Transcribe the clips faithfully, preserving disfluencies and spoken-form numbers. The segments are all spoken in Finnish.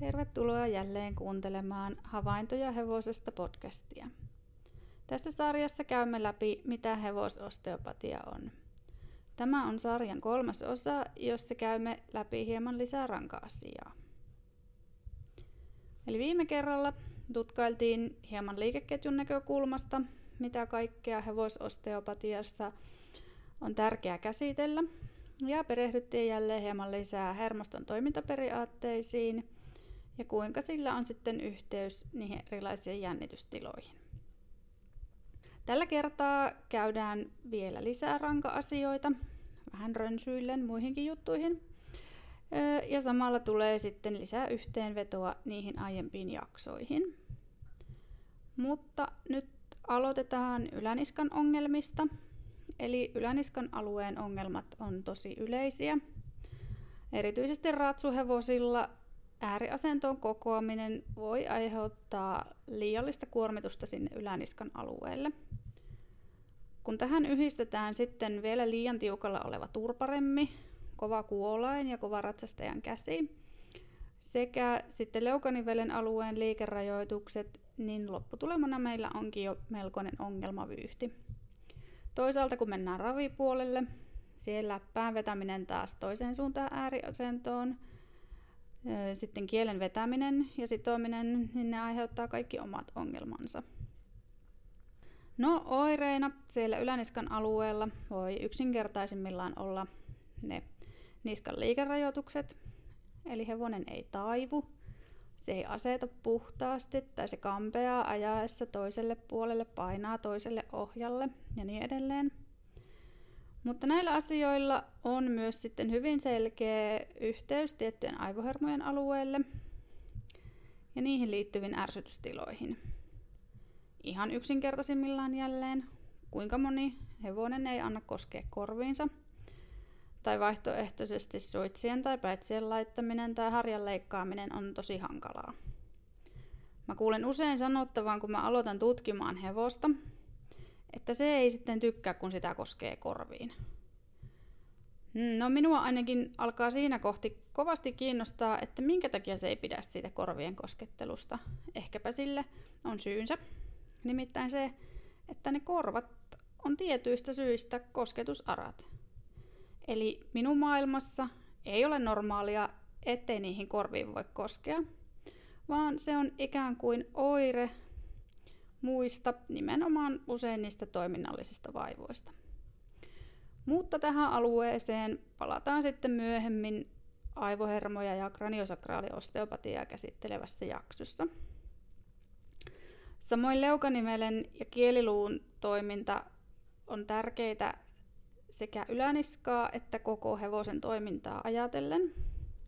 Tervetuloa jälleen kuuntelemaan Havaintoja hevosesta podcastia. Tässä sarjassa käymme läpi, mitä hevososteopatia on. Tämä on sarjan kolmas osa, jossa käymme läpi hieman lisää ranka-asiaa. Eli viime kerralla tutkailtiin hieman liikeketjun näkökulmasta, mitä kaikkea hevososteopatiassa on tärkeää käsitellä, ja perehdyttiin jälleen hieman lisää hermoston toimintaperiaatteisiin ja kuinka sillä on sitten yhteys niihin erilaisiin jännitystiloihin. Tällä kertaa käydään vielä lisää ranka-asioita, vähän rönsyillen muihinkin juttuihin, ja samalla tulee sitten lisää yhteenvetoa niihin aiempiin jaksoihin. Mutta nyt aloitetaan yläniskan ongelmista. Eli yläniskan alueen ongelmat on tosi yleisiä. Erityisesti ratsuhevosilla ääriasentoon kokoaminen voi aiheuttaa liiallista kuormitusta sinne yläniskan alueelle. Kun tähän yhdistetään sitten vielä liian tiukalla oleva turparemmi, kova kuolain ja kova ratsastajan käsi sekä sitten leukanivelen alueen liikerajoitukset, niin lopputulemana meillä onkin jo melkoinen ongelmavyyhti. Toisaalta kun mennään ravipuolelle, siellä pään vetäminen taas toiseen suuntaan ääriasentoon, sitten kielen vetäminen ja sitominen, niin ne aiheuttaa kaikki omat ongelmansa. No oireina siellä yläniskan alueella voi yksinkertaisimmillaan olla ne niskan liikerajoitukset, eli hevonen ei taivu, se ei aseta puhtaasti tai se kampeaa ajaessa toiselle puolelle, painaa toiselle ohjalle ja niin edelleen. Mutta näillä asioilla on myös sitten hyvin selkeä yhteys tiettyjen aivohermojen alueelle ja niihin liittyviin ärsytystiloihin. Ihan yksinkertaisimmillaan jälleen, kuinka moni hevonen ei anna koskea korviinsa, tai vaihtoehtoisesti suitsien tai päitsien laittaminen tai harjan leikkaaminen on tosi hankalaa. Mä kuulen usein sanottavan, kun mä aloitan tutkimaan hevosta, että se ei sitten tykkää, kun sitä koskee korviin. No minua ainakin alkaa siinä kohti kovasti kiinnostaa, että minkä takia se ei pidä siitä korvien koskettelusta. Ehkäpä sille on syynsä. Nimittäin se, että ne korvat on tietyistä syistä kosketusarat. Eli minun maailmassa ei ole normaalia, ettei niihin korviin voi koskea, vaan se on ikään kuin oire muista, nimenomaan usein niistä toiminnallisista vaivoista. Mutta tähän alueeseen palataan sitten myöhemmin aivohermoja ja kraniosakraaliosteopatiaa käsittelevässä jaksossa. Samoin leukanivelen ja kieliluun toiminta on tärkeitä sekä yläniskaa että koko hevosen toimintaa ajatellen.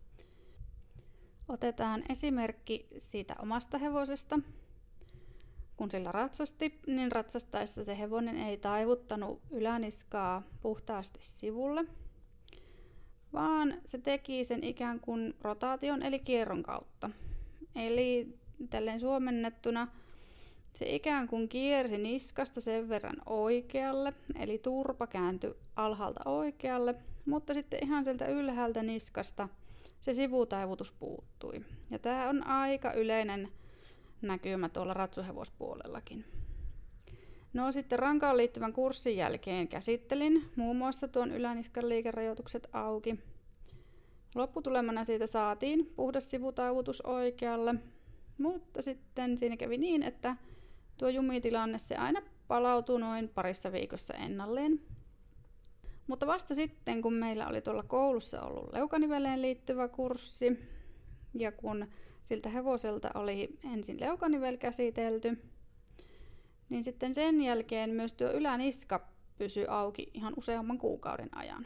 Otetaan esimerkki siitä omasta hevosesta. Kun sillä ratsasti, niin ratsastaessa se hevonen ei taivuttanut yläniskaa puhtaasti sivulle, vaan se teki sen ikään kuin rotaation eli kierron kautta. Eli tälleen suomennettuna se ikään kuin kiersi niskasta sen verran oikealle, eli turpa kääntyi alhaalta oikealle, mutta sitten ihan sieltä ylhäältä niskasta se sivutaivutus puuttui. Ja tämä on aika yleinen näkymä tuolla ratsuhevospuolellakin. No sitten rankaan liittyvän kurssin jälkeen käsittelin muun muassa tuon yläniskan liikerajoitukset auki. Lopputulemana siitä saatiin puhdas sivutaivutus oikealle, mutta sitten siinä kävi niin, että tuo jumitilanne se aina palautui noin parissa viikossa ennalleen. Mutta vasta sitten, kun meillä oli tuolla koulussa ollut leukaniveleen liittyvä kurssi ja kun siltä hevoselta oli ensin leukanivel käsitelty, niin sitten sen jälkeen myös tuo yläniska pysyi auki ihan useamman kuukauden ajan.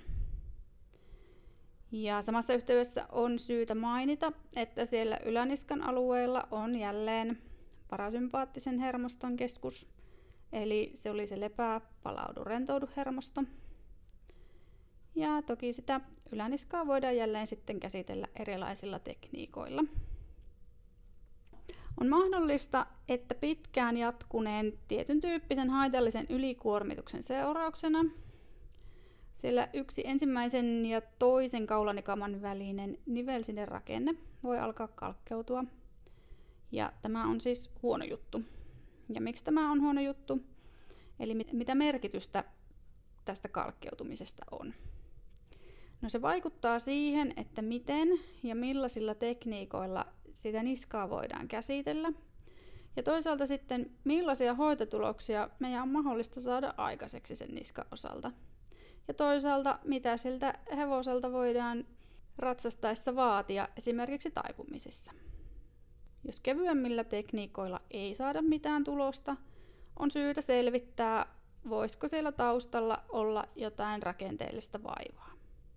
Ja samassa yhteydessä on syytä mainita, että siellä yläniskan alueella on jälleen parasympaattisen hermoston keskus, eli se oli se lepää, palaudu, rentoudu hermosto. Ja toki sitä yläniskaa voidaan jälleen sitten käsitellä erilaisilla tekniikoilla. On mahdollista, että pitkään jatkuneen tietyn tyyppisen haitallisen ylikuormituksen seurauksena Sillä yksi ensimmäisen ja toisen kaulanikaman välinen nivelsiderakenne voi alkaa kalkkeutua. Ja tämä on siis huono juttu. Ja miksi tämä on huono juttu? Eli mit- mitä merkitystä tästä kalkkeutumisesta on? No se vaikuttaa siihen, että miten ja millaisilla tekniikoilla sitä niskaa voidaan käsitellä. Ja toisaalta sitten, millaisia hoitotuloksia meidän on mahdollista saada aikaiseksi sen niskan osalta. Ja toisaalta, mitä siltä hevoselta voidaan ratsastaessa vaatia esimerkiksi taipumisissa. Jos kevyemmillä tekniikoilla ei saada mitään tulosta, on syytä selvittää, voisiko siellä taustalla olla jotain rakenteellista vaivaa.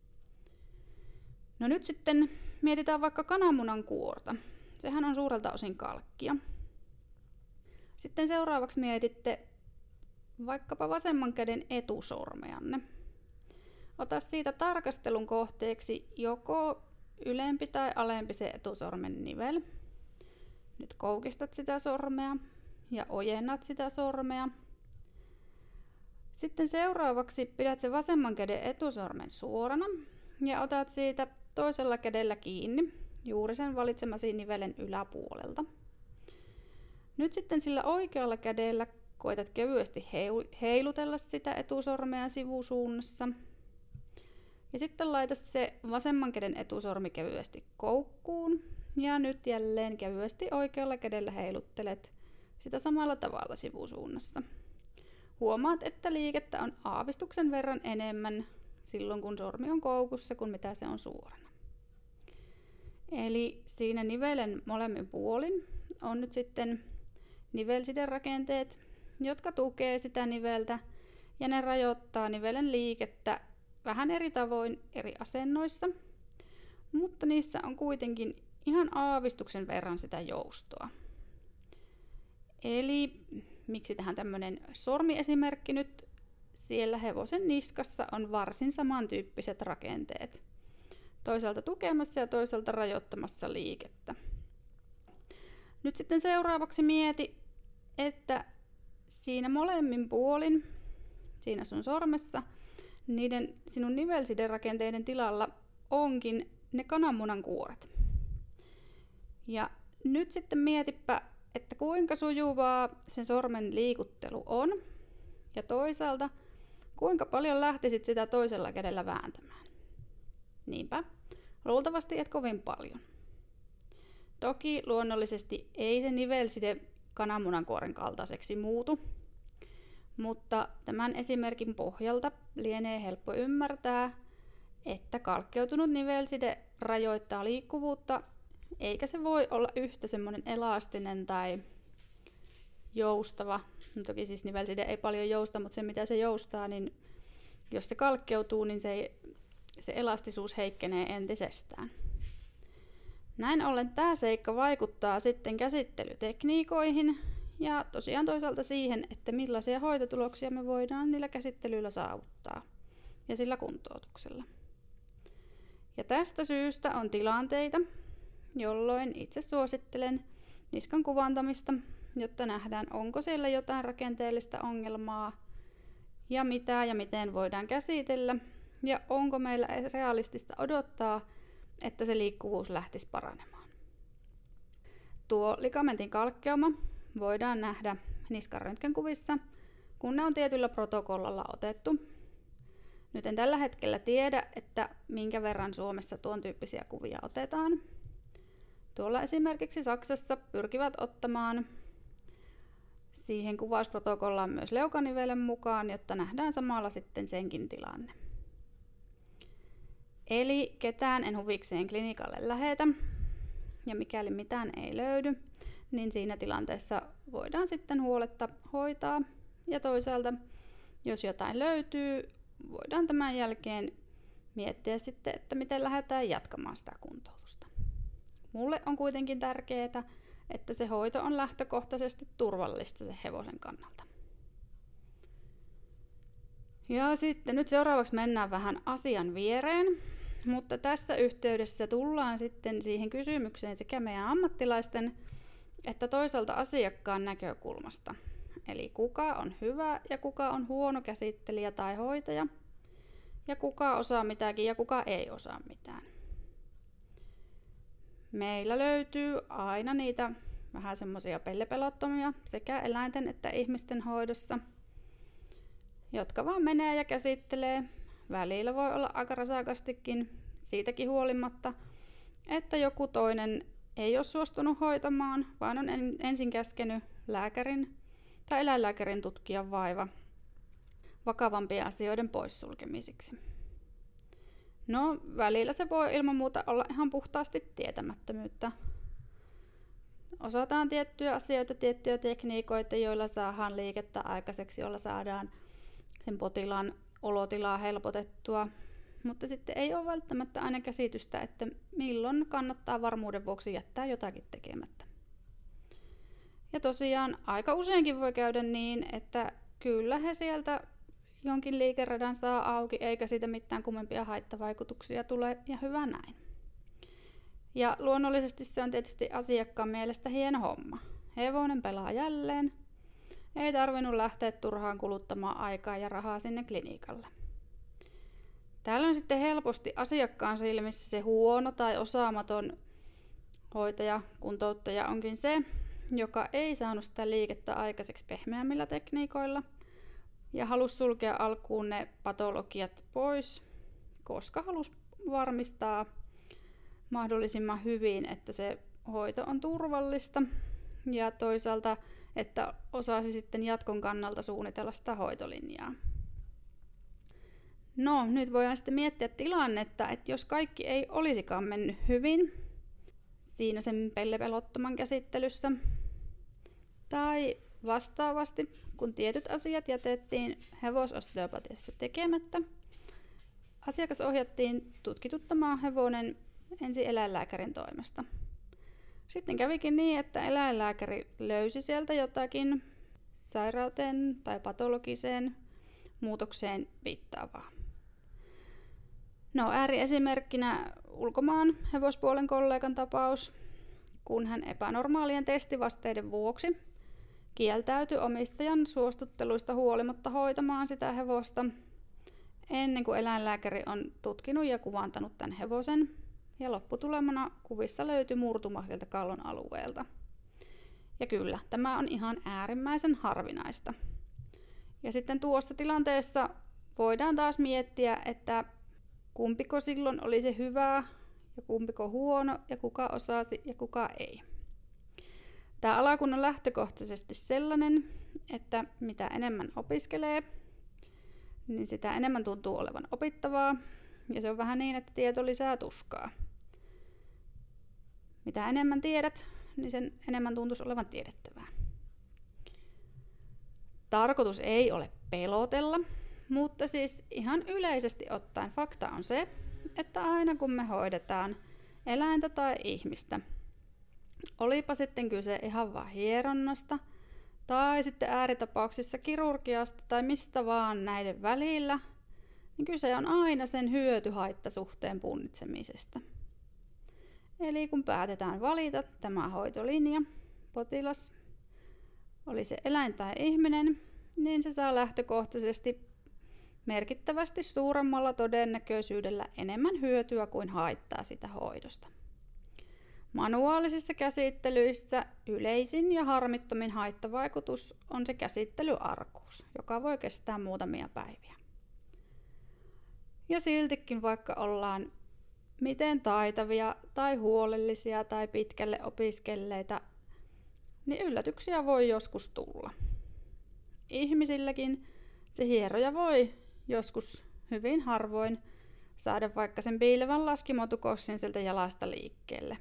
No nyt sitten mietitään vaikka kananmunan kuorta. Sehän on suurelta osin kalkkia. Sitten seuraavaksi mietitte vaikkapa vasemman käden etusormeanne. Ota siitä tarkastelun kohteeksi joko ylempi tai alempi se etusormen nivel. Nyt koukistat sitä sormea ja ojennat sitä sormea. Sitten seuraavaksi pidät sen vasemman käden etusormen suorana ja otat siitä toisella kädellä kiinni juuri sen valitsemasi nivelen yläpuolelta. Nyt sitten sillä oikealla kädellä koetat kevyesti heilutella sitä etusormea sivusuunnassa. Ja sitten laita se vasemman käden etusormi kevyesti koukkuun. Ja nyt jälleen kevyesti oikealla kädellä heiluttelet sitä samalla tavalla sivusuunnassa. Huomaat, että liikettä on aavistuksen verran enemmän silloin, kun sormi on koukussa, kuin mitä se on suorana. Eli siinä nivelen molemmin puolin on nyt sitten nivelsiderakenteet, jotka tukee sitä niveltä ja ne rajoittaa nivelen liikettä vähän eri tavoin eri asennoissa, mutta niissä on kuitenkin ihan aavistuksen verran sitä joustoa. Eli miksi tähän tämmöinen sormiesimerkki nyt? Siellä hevosen niskassa on varsin samantyyppiset rakenteet. Toisaalta tukemassa ja toisaalta rajoittamassa liikettä. Nyt sitten seuraavaksi mieti, että siinä molemmin puolin, siinä sun sormessa, niiden sinun nivelsiderakenteiden tilalla onkin ne kananmunan kuoret. Ja nyt sitten mietipä, että kuinka sujuvaa sen sormen liikuttelu on. Ja toisaalta, kuinka paljon lähtisit sitä toisella kädellä vääntämään. Niinpä, luultavasti et kovin paljon. Toki luonnollisesti ei se nivelside kananmunankuoren kaltaiseksi muutu, mutta tämän esimerkin pohjalta lienee helppo ymmärtää, että kalkkeutunut nivelside rajoittaa liikkuvuutta, eikä se voi olla yhtä semmoinen elastinen tai joustava. No toki siis nivelside ei paljon jousta, mutta se mitä se joustaa, niin jos se kalkkeutuu, niin se, ei, se elastisuus heikkenee entisestään. Näin ollen tämä seikka vaikuttaa sitten käsittelytekniikoihin ja tosiaan toisaalta siihen, että millaisia hoitotuloksia me voidaan niillä käsittelyillä saavuttaa ja sillä kuntoutuksella. Ja tästä syystä on tilanteita, jolloin itse suosittelen niskan kuvantamista, jotta nähdään, onko siellä jotain rakenteellista ongelmaa ja mitä ja miten voidaan käsitellä ja onko meillä realistista odottaa, että se liikkuvuus lähtisi paranemaan. Tuo ligamentin kalkkeuma voidaan nähdä niskan röntgenkuvissa, kun ne on tietyllä protokollalla otettu. Nyt en tällä hetkellä tiedä, että minkä verran Suomessa tuon tyyppisiä kuvia otetaan. Tuolla esimerkiksi Saksassa pyrkivät ottamaan siihen kuvausprotokollaan myös leukanivelen mukaan, jotta nähdään samalla sitten senkin tilanne. Eli ketään en huvikseen klinikalle lähetä, ja mikäli mitään ei löydy, niin siinä tilanteessa voidaan sitten huoletta hoitaa. Ja toisaalta, jos jotain löytyy, voidaan tämän jälkeen miettiä sitten, että miten lähdetään jatkamaan sitä kuntoutusta. Mulle on kuitenkin tärkeää, että se hoito on lähtökohtaisesti turvallista sen hevosen kannalta. Ja sitten nyt seuraavaksi mennään vähän asian viereen, mutta tässä yhteydessä tullaan sitten siihen kysymykseen sekä meidän ammattilaisten että toisaalta asiakkaan näkökulmasta. Eli kuka on hyvä ja kuka on huono käsittelijä tai hoitaja. ja kuka osaa mitäkin ja kuka ei osaa mitään. Meillä löytyy aina niitä vähän semmoisia pellepelottomia sekä eläinten että ihmisten hoidossa, jotka vaan menee ja käsittelee. Välillä voi olla aika rasakastikin siitäkin huolimatta, että joku toinen ei ole suostunut hoitamaan, vaan on ensin käskenyt lääkärin tai eläinlääkärin tutkia vaiva vakavampien asioiden poissulkemisiksi. No, välillä se voi ilman muuta olla ihan puhtaasti tietämättömyyttä. Osataan tiettyjä asioita, tiettyjä tekniikoita, joilla saadaan liikettä aikaiseksi, joilla saadaan sen potilaan olotilaa helpotettua, mutta sitten ei ole välttämättä aina käsitystä, että milloin kannattaa varmuuden vuoksi jättää jotakin tekemättä. Ja tosiaan aika useinkin voi käydä niin, että kyllä he sieltä jonkin liikeradan saa auki, eikä siitä mitään kummempia haittavaikutuksia tule, ja hyvä näin. Ja luonnollisesti se on tietysti asiakkaan mielestä hieno homma. Hevonen pelaa jälleen. Ei tarvinnut lähteä turhaan kuluttamaan aikaa ja rahaa sinne klinikalle. Täällä on sitten helposti asiakkaan silmissä se huono tai osaamaton hoitaja, kuntouttaja onkin se, joka ei saanut sitä liikettä aikaiseksi pehmeämmillä tekniikoilla ja halusi sulkea alkuun ne patologiat pois, koska halusi varmistaa mahdollisimman hyvin, että se hoito on turvallista ja toisaalta, että osasi sitten jatkon kannalta suunnitella sitä hoitolinjaa. No, nyt voidaan sitten miettiä tilannetta, että jos kaikki ei olisikaan mennyt hyvin siinä sen pellepelottoman käsittelyssä, tai vastaavasti, kun tietyt asiat jätettiin hevososteopatiassa tekemättä, asiakas ohjattiin tutkituttamaan hevonen ensin eläinlääkärin toimesta. Sitten kävikin niin, että eläinlääkäri löysi sieltä jotakin sairauteen tai patologiseen muutokseen viittaavaa. No, ääriesimerkkinä ulkomaan hevospuolen kollegan tapaus, kun hän epänormaalien testivasteiden vuoksi kieltäytyi omistajan suostutteluista huolimatta hoitamaan sitä hevosta ennen kuin eläinlääkäri on tutkinut ja kuvantanut tämän hevosen. Ja lopputulemana kuvissa löytyi murtuma sieltä kallon alueelta. Ja kyllä, tämä on ihan äärimmäisen harvinaista. Ja sitten tuossa tilanteessa voidaan taas miettiä, että kumpiko silloin oli se hyvä ja kumpiko huono ja kuka osasi ja kuka ei. Tämä ala kun on lähtökohtaisesti sellainen, että mitä enemmän opiskelee, niin sitä enemmän tuntuu olevan opittavaa. Ja se on vähän niin, että tieto lisää tuskaa. Mitä enemmän tiedät, niin sen enemmän tuntuisi olevan tiedettävää. Tarkoitus ei ole pelotella, mutta siis ihan yleisesti ottaen fakta on se, että aina kun me hoidetaan eläintä tai ihmistä, olipa sitten kyse ihan vaan hieronnasta, tai sitten ääritapauksissa kirurgiasta tai mistä vaan näiden välillä, niin kyse on aina sen hyöty-haittasuhteen punnitsemisesta. Eli kun päätetään valita tämä hoitolinja, potilas, oli se eläin tai ihminen, niin se saa lähtökohtaisesti merkittävästi suuremmalla todennäköisyydellä enemmän hyötyä kuin haittaa sitä hoidosta. Manuaalisissa käsittelyissä yleisin ja harmittomin haittavaikutus on se käsittelyarkuus, joka voi kestää muutamia päiviä. Ja siltikin vaikka ollaan miten taitavia tai huolellisia tai pitkälle opiskelleita, niin yllätyksiä voi joskus tulla. Ihmisilläkin se hieroja voi joskus hyvin harvoin saada vaikka sen piilevän laskimotukossin sieltä jalasta liikkeelle.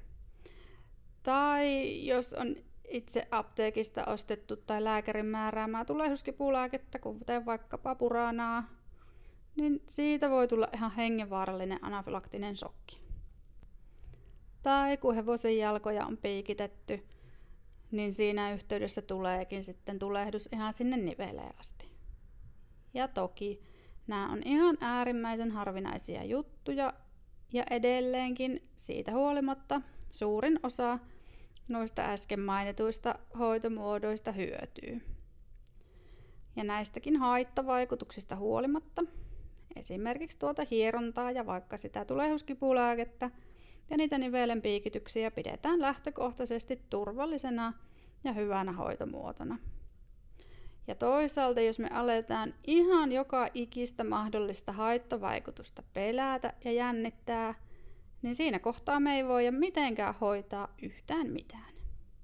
Tai jos on itse apteekista ostettu tai lääkärin määräämää tulehduskipulääkettä, kuten vaikkapa Puraanaa, niin siitä voi tulla ihan hengenvaarallinen anafylaktinen shokki. Tai kun hevosen jalkoja on piikitetty, niin siinä yhteydessä tuleekin sitten tulehdus ihan sinne niveleen asti. Ja toki nämä on ihan äärimmäisen harvinaisia juttuja ja edelleenkin siitä huolimatta suurin osa noista äsken mainituista hoitomuodoista hyötyy. Ja näistäkin haittavaikutuksista huolimatta esimerkiksi tuota hierontaa ja vaikka sitä tulehduskipulääkettä ja niitä nivelen piikityksiä pidetään lähtökohtaisesti turvallisena ja hyvänä hoitomuotona. Ja toisaalta, jos me aletaan ihan joka ikistä mahdollista haittavaikutusta pelätä ja jännittää, niin siinä kohtaa me ei voida mitenkään hoitaa yhtään mitään.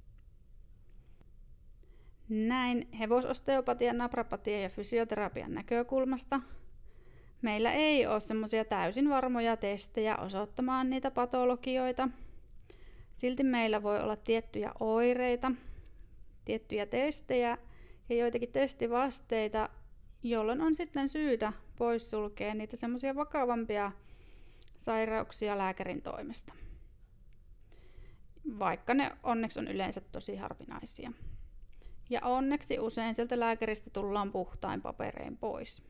Näin hevososteopatian, naprapatian ja fysioterapian näkökulmasta meillä ei ole semmoisia täysin varmoja testejä osoittamaan niitä patologioita. Silti meillä voi olla tiettyjä oireita, tiettyjä testejä ja joitakin testivasteita, jolloin on sitten syytä poissulkea niitä semmoisia vakavampia sairauksia lääkärin toimesta. Vaikka ne onneksi on yleensä tosi harvinaisia. Ja onneksi usein sieltä lääkäristä tullaan puhtain paperein pois.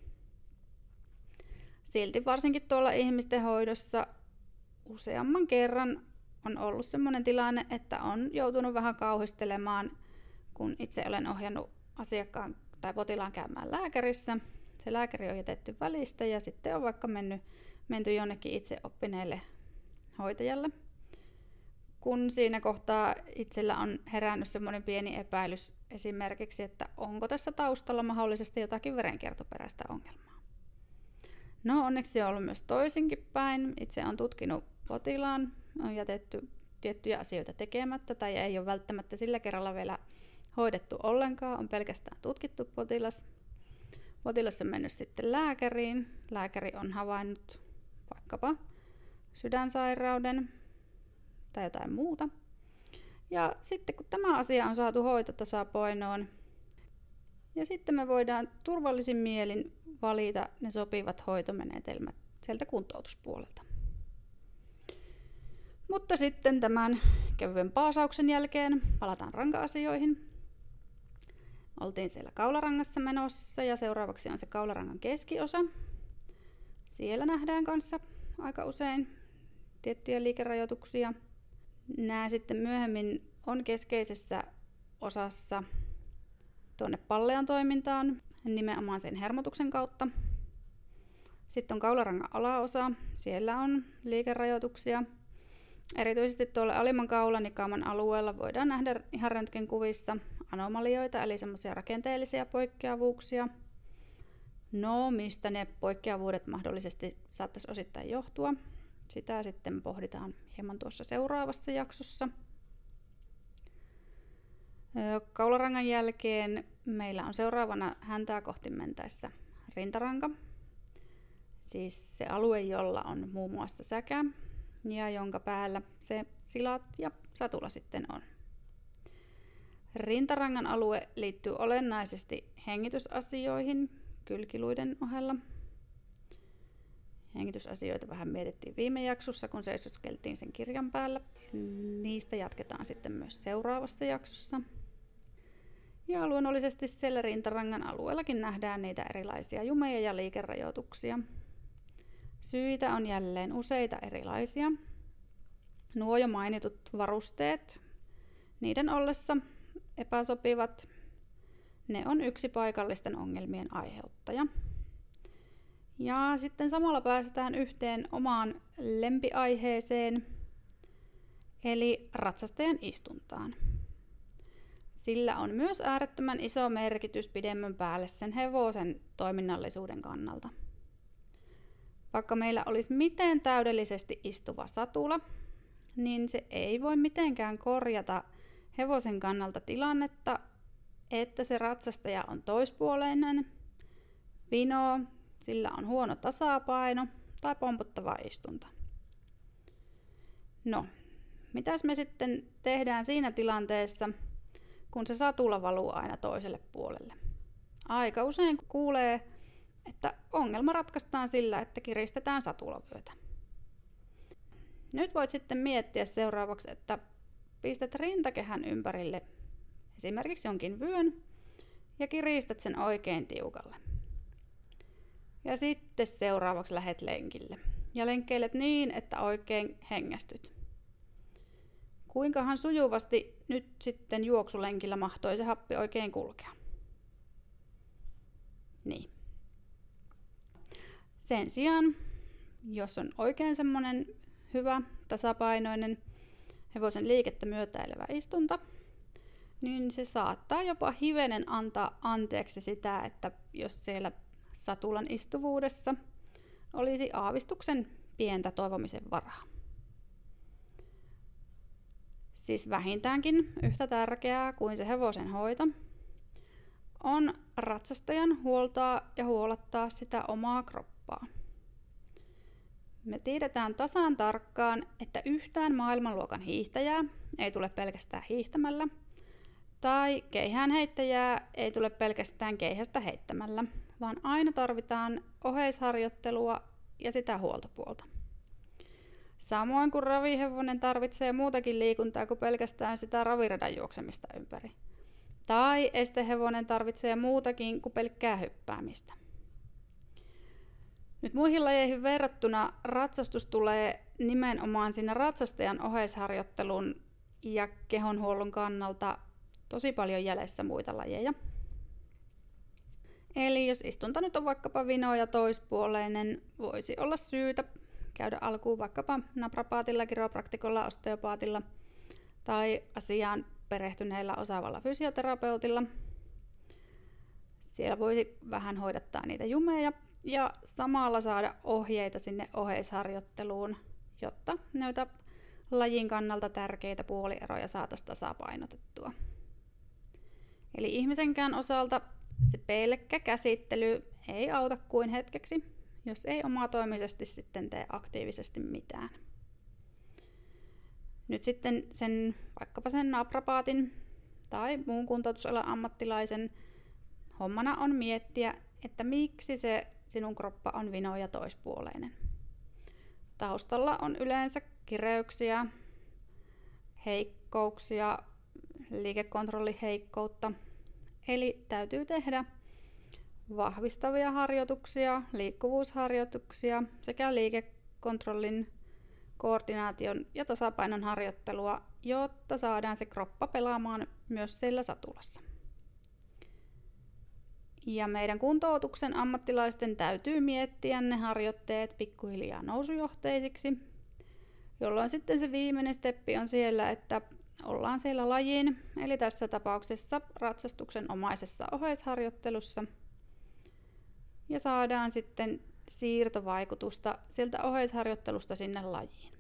Silti varsinkin tuolla ihmisten hoidossa useamman kerran on ollut sellainen tilanne, että on joutunut vähän kauhistelemaan, kun itse olen ohjannut asiakkaan tai potilaan käymään lääkärissä. Se lääkäri on jätetty välistä ja sitten on vaikka mennyt, menty jonnekin itse oppineelle hoitajalle. Kun siinä kohtaa itsellä on herännyt semmoinen pieni epäilys esimerkiksi, että onko tässä taustalla mahdollisesti jotakin verenkiertoperäistä ongelmaa. No onneksi on ollut myös toisinkin päin. Itse on tutkinut potilaan, on jätetty tiettyjä asioita tekemättä tai ei ole välttämättä sillä kerralla vielä hoidettu ollenkaan, on pelkästään tutkittu potilas. Potilas on mennyt sitten lääkäriin. Lääkäri on havainnut vaikkapa sydänsairauden tai jotain muuta. Ja sitten kun tämä asia on saatu hoitotasapainoon, ja sitten me voidaan turvallisin mielin valita ne sopivat hoitomenetelmät sieltä kuntoutuspuolelta. Mutta sitten tämän kevyen paasauksen jälkeen palataan ranka-asioihin. Oltiin siellä kaularangassa menossa ja seuraavaksi on se kaularangan keskiosa. Siellä nähdään kanssa aika usein tiettyjä liikerajoituksia. Nämä sitten myöhemmin on keskeisessä osassa tuonne pallean toimintaan, nimenomaan sen hermotuksen kautta. Sitten on kaularangan alaosa, siellä on liikerajoituksia. Erityisesti tuolla alimman kaulanikaaman alueella voidaan nähdä ihan röntgenkuvissa anomalioita, eli semmoisia rakenteellisia poikkeavuuksia. No, mistä ne poikkeavuudet mahdollisesti saattaisi osittain johtua? Sitä sitten pohditaan hieman tuossa seuraavassa jaksossa. Kaularangan jälkeen meillä on seuraavana häntää kohti mentäessä rintaranka. Siis se alue, jolla on muun muassa säkä ja jonka päällä se silat ja satula sitten on. Rintarangan alue liittyy olennaisesti hengitysasioihin kylkiluiden ohella. Hengitysasioita vähän mietittiin viime jaksossa, kun seisoskeltiin sen kirjan päällä. Niistä jatketaan sitten myös seuraavassa jaksossa. Ja luonnollisesti siellä rintarangan alueellakin nähdään niitä erilaisia jumeja ja liikerajoituksia. Syitä on jälleen useita erilaisia. Nuo jo mainitut varusteet, niiden ollessa epäsopivat, ne on yksi paikallisten ongelmien aiheuttaja. Ja sitten samalla päästään yhteen omaan lempiaiheeseen, eli ratsastajan istuntaan. Sillä on myös äärettömän iso merkitys pidemmän päälle sen hevosen toiminnallisuuden kannalta. Vaikka meillä olisi miten täydellisesti istuva satula, niin se ei voi mitenkään korjata hevosen kannalta tilannetta, että se ratsastaja on toispuoleinen, vinoo, sillä on huono tasapaino tai pomputtava istunta. No, mitäs me sitten tehdään siinä tilanteessa, kun se satula valuu aina toiselle puolelle? Aika usein kuulee, että ongelma ratkaistaan sillä, että kiristetään satulavyötä. Nyt voit sitten miettiä seuraavaksi, että pistät rintakehän ympärille esimerkiksi jonkin vyön ja kiristät sen oikein tiukalle. Ja sitten seuraavaksi lähet lenkille ja lenkkeilet niin, että oikein hengästyt. Kuinkahan sujuvasti nyt sitten juoksulenkillä mahtoi se happi oikein kulkea? Niin. Sen sijaan, jos on oikein semmoinen hyvä, tasapainoinen hevosen liikettä myötäilevä istunta, niin se saattaa jopa hivenen antaa anteeksi sitä, että jos siellä satulan istuvuudessa olisi aavistuksen pientä toivomisen varaa. Siis vähintäänkin yhtä tärkeää kuin se hevosen hoito on ratsastajan huoltaa ja huolettaa sitä omaa kroppaa. Me tiedetään tasan tarkkaan, että yhtään maailmanluokan hiihtäjää ei tule pelkästään hiihtämällä, tai keihäänheittäjää ei tule pelkästään keihästä heittämällä, vaan aina tarvitaan oheisharjoittelua ja sitä huoltopuolta. Samoin kuin ravihevonen tarvitsee muutakin liikuntaa kuin pelkästään sitä raviradan juoksemista ympäri. Tai estehevonen tarvitsee muutakin kuin pelkkää hyppäämistä. Nyt muihin lajeihin verrattuna ratsastus tulee nimenomaan siinä ratsastajan oheisharjoittelun ja kehonhuollon kannalta tosi paljon jäljessä muita lajeja. Eli jos istunta nyt on vaikkapa vino ja toispuoleinen, voisi olla syytä käydä alkuun vaikkapa naprapaatilla, kiropraktikolla, osteopaatilla tai asiaan perehtyneellä osaavalla fysioterapeutilla. Siellä voisi vähän hoidattaa niitä jumeja ja samalla saada ohjeita sinne oheisharjoitteluun, jotta noita lajin kannalta tärkeitä puolieroja saataisiin tasapainotettua. Eli ihmisenkään osalta se pelkkä käsittely ei auta kuin hetkeksi, jos ei omatoimisesti sitten tee aktiivisesti mitään. Nyt sitten sen, vaikkapa sen naprapaatin tai muun kuntoutusalan ammattilaisen hommana on miettiä, että miksi se sinun kroppa on vino ja toispuoleinen. Taustalla on yleensä kireyksiä, heikkouksia, liikekontrolliheikkoutta. Eli täytyy tehdä vahvistavia harjoituksia, liikkuvuusharjoituksia sekä liikekontrollin, koordinaation ja tasapainon harjoittelua, jotta saadaan se kroppa pelaamaan myös siellä satulassa. Ja meidän kuntoutuksen ammattilaisten täytyy miettiä ne harjoitteet pikkuhiljaa nousujohteisiksi, jolloin sitten se viimeinen steppi on siellä, että ollaan siellä lajin, eli tässä tapauksessa ratsastuksen omaisessa oheisharjoittelussa, ja saadaan sitten siirtovaikutusta sieltä oheisharjoittelusta sinne lajiin.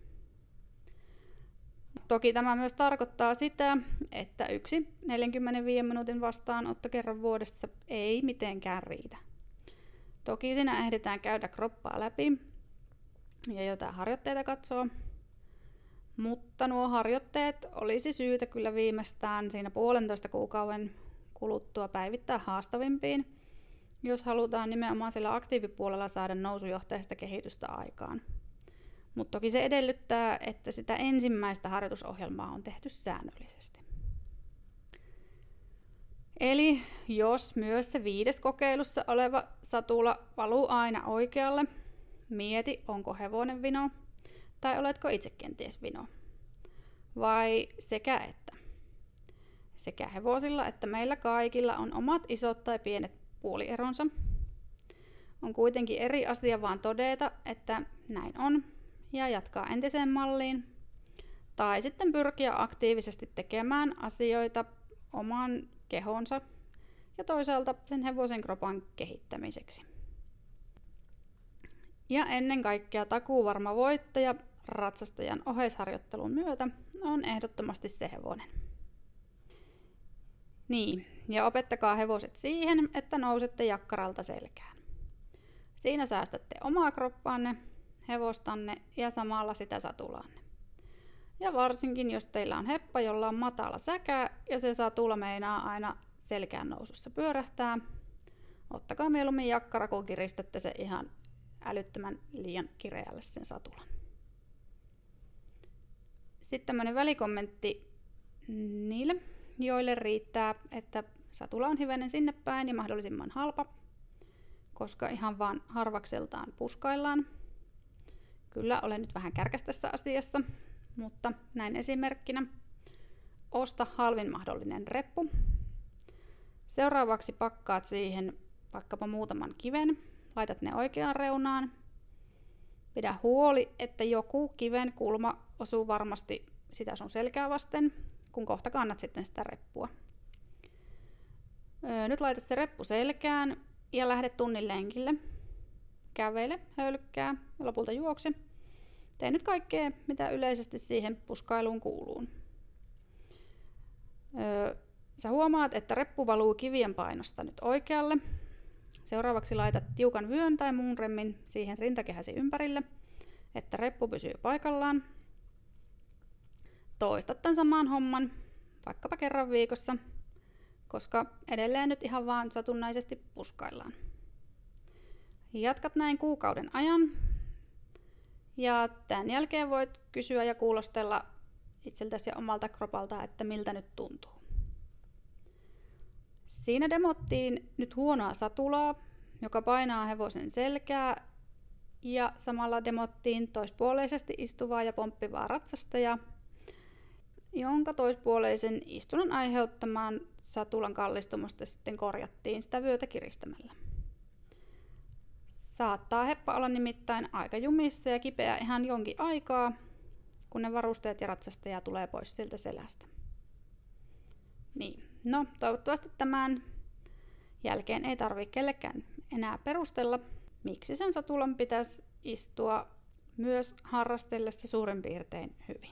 Toki tämä myös tarkoittaa sitä, että yksi neljänkymmenenviiden minuutin vastaanotto kerran vuodessa ei mitenkään riitä. Toki siinä ehditään käydä kroppaa läpi ja jotain harjoitteita katsoa, mutta nuo harjoitteet olisi syytä kyllä viimeistään siinä puolentoista kuukauden kuluttua päivittää haastavimpiin, jos halutaan nimenomaan sillä aktiivipuolella saada nousujohteista kehitystä aikaan. Mutta toki se edellyttää, että sitä ensimmäistä harjoitusohjelmaa on tehty säännöllisesti. Eli jos myös se viides kokeilussa oleva satula valuu aina oikealle, mieti, onko hevonen vino tai oletko itse kenties vino. Vai sekä että. Sekä hevosilla että meillä kaikilla on omat isot tai pienet puolieronsa. On kuitenkin eri asia vaan todeta, että näin on ja jatkaa entiseen malliin. Tai sitten pyrkiä aktiivisesti tekemään asioita oman kehonsa ja toisaalta sen hevosen kropan kehittämiseksi. Ja ennen kaikkea takuuvarma voittaja ratsastajan oheisharjoittelun myötä on ehdottomasti se hevonen. Niin, ja opettakaa hevoset siihen, että nousette jakkaralta selkään. Siinä säästätte omaa kroppaanne, hevostanne ja samalla sitä satulaanne. Ja varsinkin, jos teillä on heppa, jolla on matala säkä ja se satula meinaa aina selkään nousussa pyörähtää, ottakaa mieluummin jakkara, kun kiristätte se ihan älyttömän liian kireälle sen satulan. Sitten tämmöinen välikommentti niille, joille riittää, että satula on hivenen sinne päin ja mahdollisimman halpa, koska ihan vaan harvakseltaan puskaillaan. Kyllä olen nyt vähän kärkäs tässä asiassa, mutta näin esimerkkinä. Osta halvin mahdollinen reppu. Seuraavaksi pakkaat siihen vaikkapa muutaman kiven, laitat ne oikeaan reunaan Pidä huoli, että joku kiven kulma osuu varmasti sitä sun selkää vasten, kun kohta kannat sitten sitä reppua. Öö, nyt laita se reppu selkään ja lähde tunnin lenkille. Kävele, höylykkää ja lopulta juokse. Tee nyt kaikkea, mitä yleisesti siihen puskailuun kuuluu. Öö, sä huomaat, että reppu valuu kivien painosta nyt oikealle. Seuraavaksi laitat tiukan vyön tai muun remmin siihen rintakehäsi ympärille, että reppu pysyy paikallaan. Toistat tämän saman homman vaikkapa kerran viikossa, koska edelleen nyt ihan vaan satunnaisesti puskaillaan. Jatkat näin kuukauden ajan ja tämän jälkeen voit kysyä ja kuulostella itseltäsi ja omalta kropalta, että miltä nyt tuntuu. Siinä demottiin nyt huonoa satulaa, joka painaa hevosen selkää, ja samalla demottiin toispuoleisesti istuvaa ja pomppivaa ratsastajaa, jonka toispuoleisen istunnon aiheuttamaan satulan kallistumusta sitten korjattiin sitä vyötä kiristämällä. Saattaa heppa olla nimittäin aika jumissa ja kipeä ihan jonkin aikaa, kun ne varusteet ja ratsastaja tulee pois sieltä selästä. Niin, no toivottavasti tämän jälkeen ei tarvitse kellekään enää perustella, miksi sen satulan pitäisi istua myös harrastellessa suurin piirtein hyvin.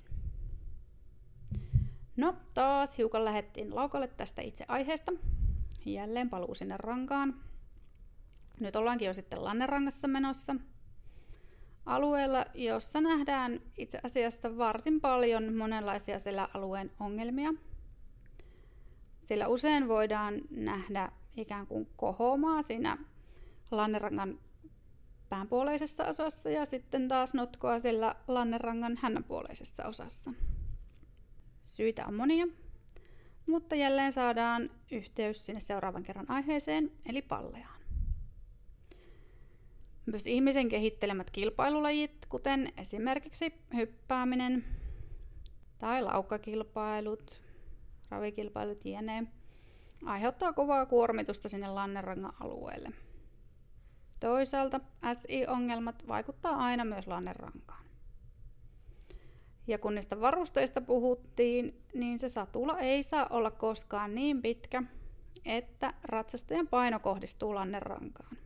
No, taas hiukan lähdettiin laukalle tästä itse aiheesta. Jälleen paluu sinne rankaan. Nyt ollaankin jo sitten Lannerangassa menossa. Alueella, jossa nähdään itse asiassa varsin paljon monenlaisia seläalueen ongelmia. Sillä usein voidaan nähdä ikään kuin kohomaa siinä Lannerangan päänpuoleisessa osassa ja sitten taas notkoa siellä Lannerangan hännänpuoleisessa osassa. Syitä on monia, mutta jälleen saadaan yhteys sinne seuraavan kerran aiheeseen, eli pallejaan. Myös ihmisen kehittelemät kilpailulajit, kuten esimerkiksi hyppääminen tai laukkakilpailut, ravikilpailut jne, aiheuttaa kovaa kuormitusta sinne Lannerangan alueelle. Toisaalta S I-ongelmat vaikuttaa aina myös Lannerankaan. Ja kun niistä varusteista puhuttiin, niin se satula ei saa olla koskaan niin pitkä, että ratsastajan paino kohdistuu Lannerankaan.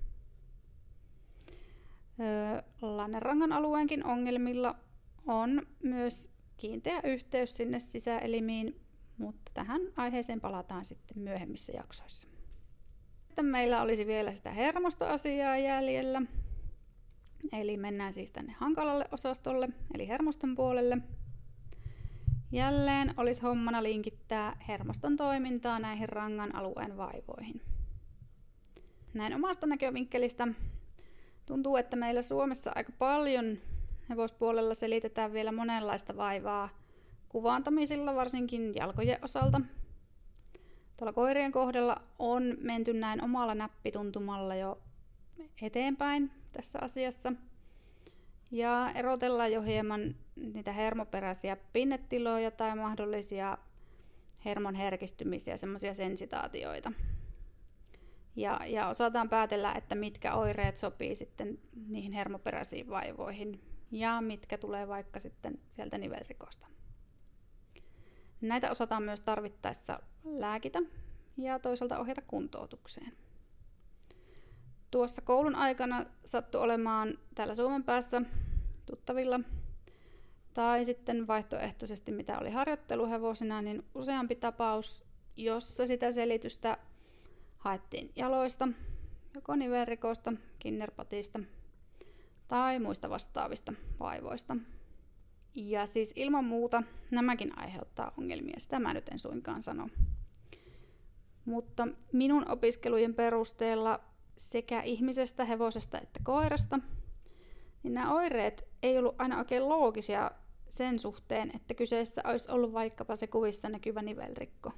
Öö, Lannerangan alueenkin ongelmilla on myös kiinteä yhteys sinne sisäelimiin, mutta tähän aiheeseen palataan sitten myöhemmissä jaksoissa. Sitten meillä olisi vielä sitä hermostoasiaa jäljellä. Eli mennään siis tänne hankalalle osastolle, eli hermoston puolelle. Jälleen olisi hommana linkittää hermoston toimintaa näihin rangan alueen vaivoihin. Näin omasta näkövinkkelistä tuntuu, että meillä Suomessa aika paljon hevospuolella selitetään vielä monenlaista vaivaa kuvaantamisilla, varsinkin jalkojen osalta. Tuolla koirien kohdalla on menty näin omalla näppituntumalla jo eteenpäin tässä asiassa. Ja erotellaan jo hieman niitä hermoperäisiä pinnetiloja tai mahdollisia hermon herkistymisiä, semmoisia sensitaatioita. Ja, ja osataan päätellä, että mitkä oireet sopii sitten niihin hermoperäisiin vaivoihin ja mitkä tulee vaikka sitten sieltä nivelrikosta. Näitä osataan myös tarvittaessa lääkitä ja toisaalta ohjata kuntoutukseen. Tuossa koulun aikana sattui olemaan täällä Suomen päässä tuttavilla tai sitten vaihtoehtoisesti mitä oli harjoitteluhevosina, niin useampi tapaus, jossa sitä selitystä haettiin jaloista, joko nivelrikosta, kinnerpatista tai muista vastaavista vaivoista. Ja siis ilman muuta nämäkin aiheuttaa ongelmia, sitä mä nyt en suinkaan sano. Mutta minun opiskelujen perusteella sekä ihmisestä, hevosesta että koirasta, niin nämä oireet ei ollut aina oikein loogisia sen suhteen, että kyseessä olisi ollut vaikkapa se kuvissa näkyvä nivelrikko.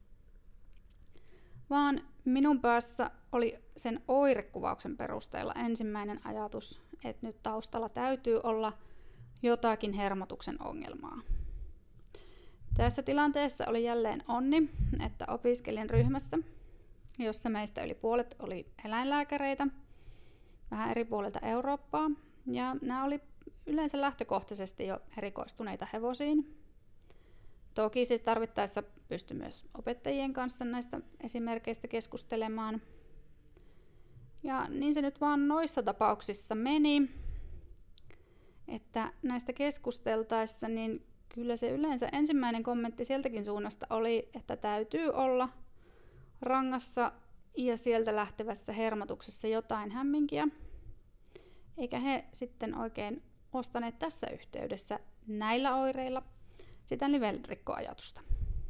Vaan minun päässä oli sen oirekuvauksen perusteella ensimmäinen ajatus, että nyt taustalla täytyy olla jotakin hermotuksen ongelmaa. Tässä tilanteessa oli jälleen onni, että opiskelin ryhmässä, jossa meistä yli puolet oli eläinlääkäreitä, vähän eri puolilta Eurooppaa, Ja nämä oli yleensä lähtökohtaisesti jo erikoistuneita hevosiin. Toki siis tarvittaessa pystyi myös opettajien kanssa näistä esimerkkeistä keskustelemaan. Ja niin se nyt vaan noissa tapauksissa meni, että näistä keskusteltaessa niin kyllä se yleensä ensimmäinen kommentti sieltäkin suunnasta oli, että täytyy olla rangassa ja sieltä lähtevässä hermotuksessa jotain hämminkiä. Eikä he sitten oikein ostaneet tässä yhteydessä näillä oireilla sitä nivelrikkoajatusta.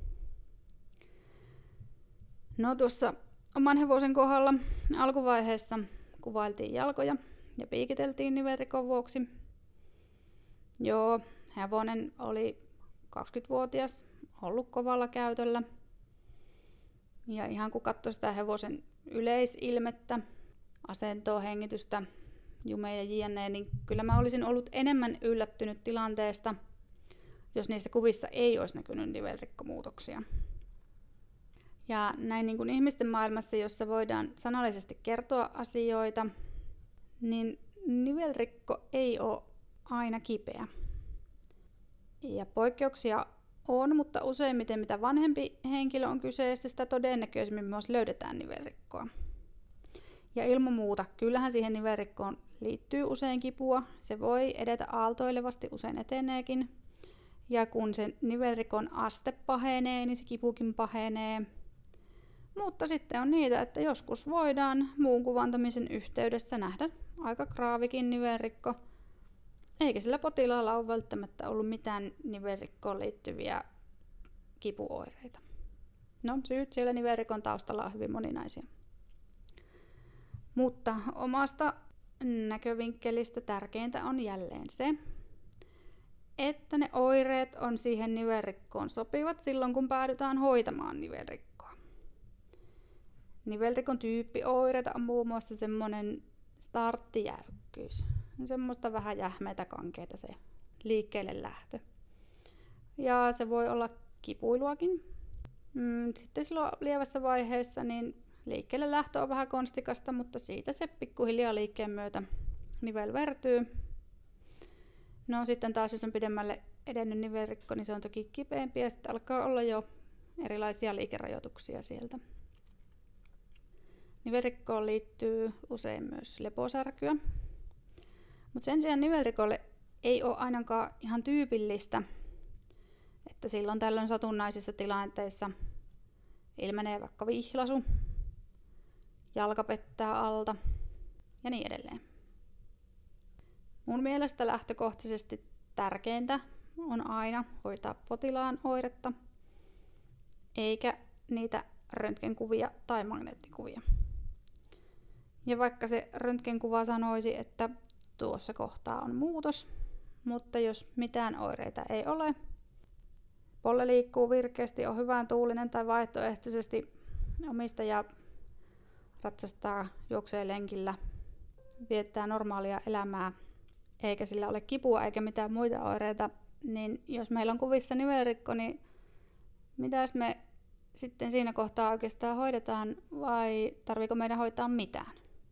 No tuossa oman hevosen kohdalla alkuvaiheessa kuvailtiin jalkoja ja piikiteltiin nivelrikon vuoksi. Joo, hevonen oli kaksikymmentävuotias, ollut kovalla käytöllä. Ja ihan kun katsoi sitä hevosen yleisilmettä, asentoa, hengitystä, jumeja ja jne, niin kyllä mä olisin ollut enemmän yllättynyt tilanteesta, jos niissä kuvissa ei olisi näkynyt nivelrikkomuutoksia. Ja näin niin kuin ihmisten maailmassa, jossa voidaan sanallisesti kertoa asioita, niin nivelrikko ei ole aina kipeä. Ja poikkeuksia on, mutta useimmiten mitä vanhempi henkilö on kyseessä, sitä todennäköisemmin myös löydetään nivelrikkoa. Ja ilman muuta, kyllähän siihen nivelrikkoon liittyy usein kipua. Se voi edetä aaltoilevasti, usein eteneekin. Ja kun se nivelrikon aste pahenee, niin se kipukin pahenee. Mutta sitten on niitä, että joskus voidaan muun kuvantamisen yhteydessä nähdä aika graavikin nivelrikko. Eikä sillä potilaalla ole välttämättä ollut mitään nivelrikkoon liittyviä kipuoireita. No, syyt siellä nivelrikon taustalla on hyvin moninaisia. Mutta omasta näkövinkkelistä tärkeintä on jälleen se, että ne oireet on siihen nivelrikkoon sopivat silloin, kun päädytään hoitamaan nivelrikkoa. Nivelrikon tyyppioireita on muun muassa semmoinen starttijäykkyys. Semmoista vähän jähmeitä kankeita se liikkeelle lähtö. Ja se voi olla kipuiluakin. Sitten silloin lievässä vaiheessa niin liikkeelle lähtö on vähän konstikasta, mutta siitä se pikkuhiljaa liikkeen myötä nivel vertyy. No sitten taas jos on pidemmälle edennyt nivelrikko, niin se on toki kipeämpi ja sitten alkaa olla jo erilaisia liikerajoituksia sieltä. Nivelrikkoon liittyy usein myös leposärkyä. Mutta sen sijaan nivelrikolle ei ole ainakaan ihan tyypillistä, että silloin tällöin satunnaisissa tilanteissa ilmenee vaikka vihlasu, jalka pettää alta ja niin edelleen. Mun mielestä lähtökohtaisesti tärkeintä on aina hoitaa potilaan oiretta, eikä niitä röntgenkuvia tai magneettikuvia. Ja vaikka se röntgenkuva sanoisi, että tuossa kohtaa on muutos, mutta jos mitään oireita ei ole, polle liikkuu virkeästi, on hyvän tuulinen tai vaihtoehtoisesti omistaja ratsastaa, juoksee lenkillä, viettää normaalia elämää, eikä sillä ole kipua eikä mitään muita oireita, niin jos meillä on kuvissa nivelrikko, niin mitäs me sitten siinä kohtaa oikeastaan hoidetaan vai tarviiko meidän hoitaa mitään?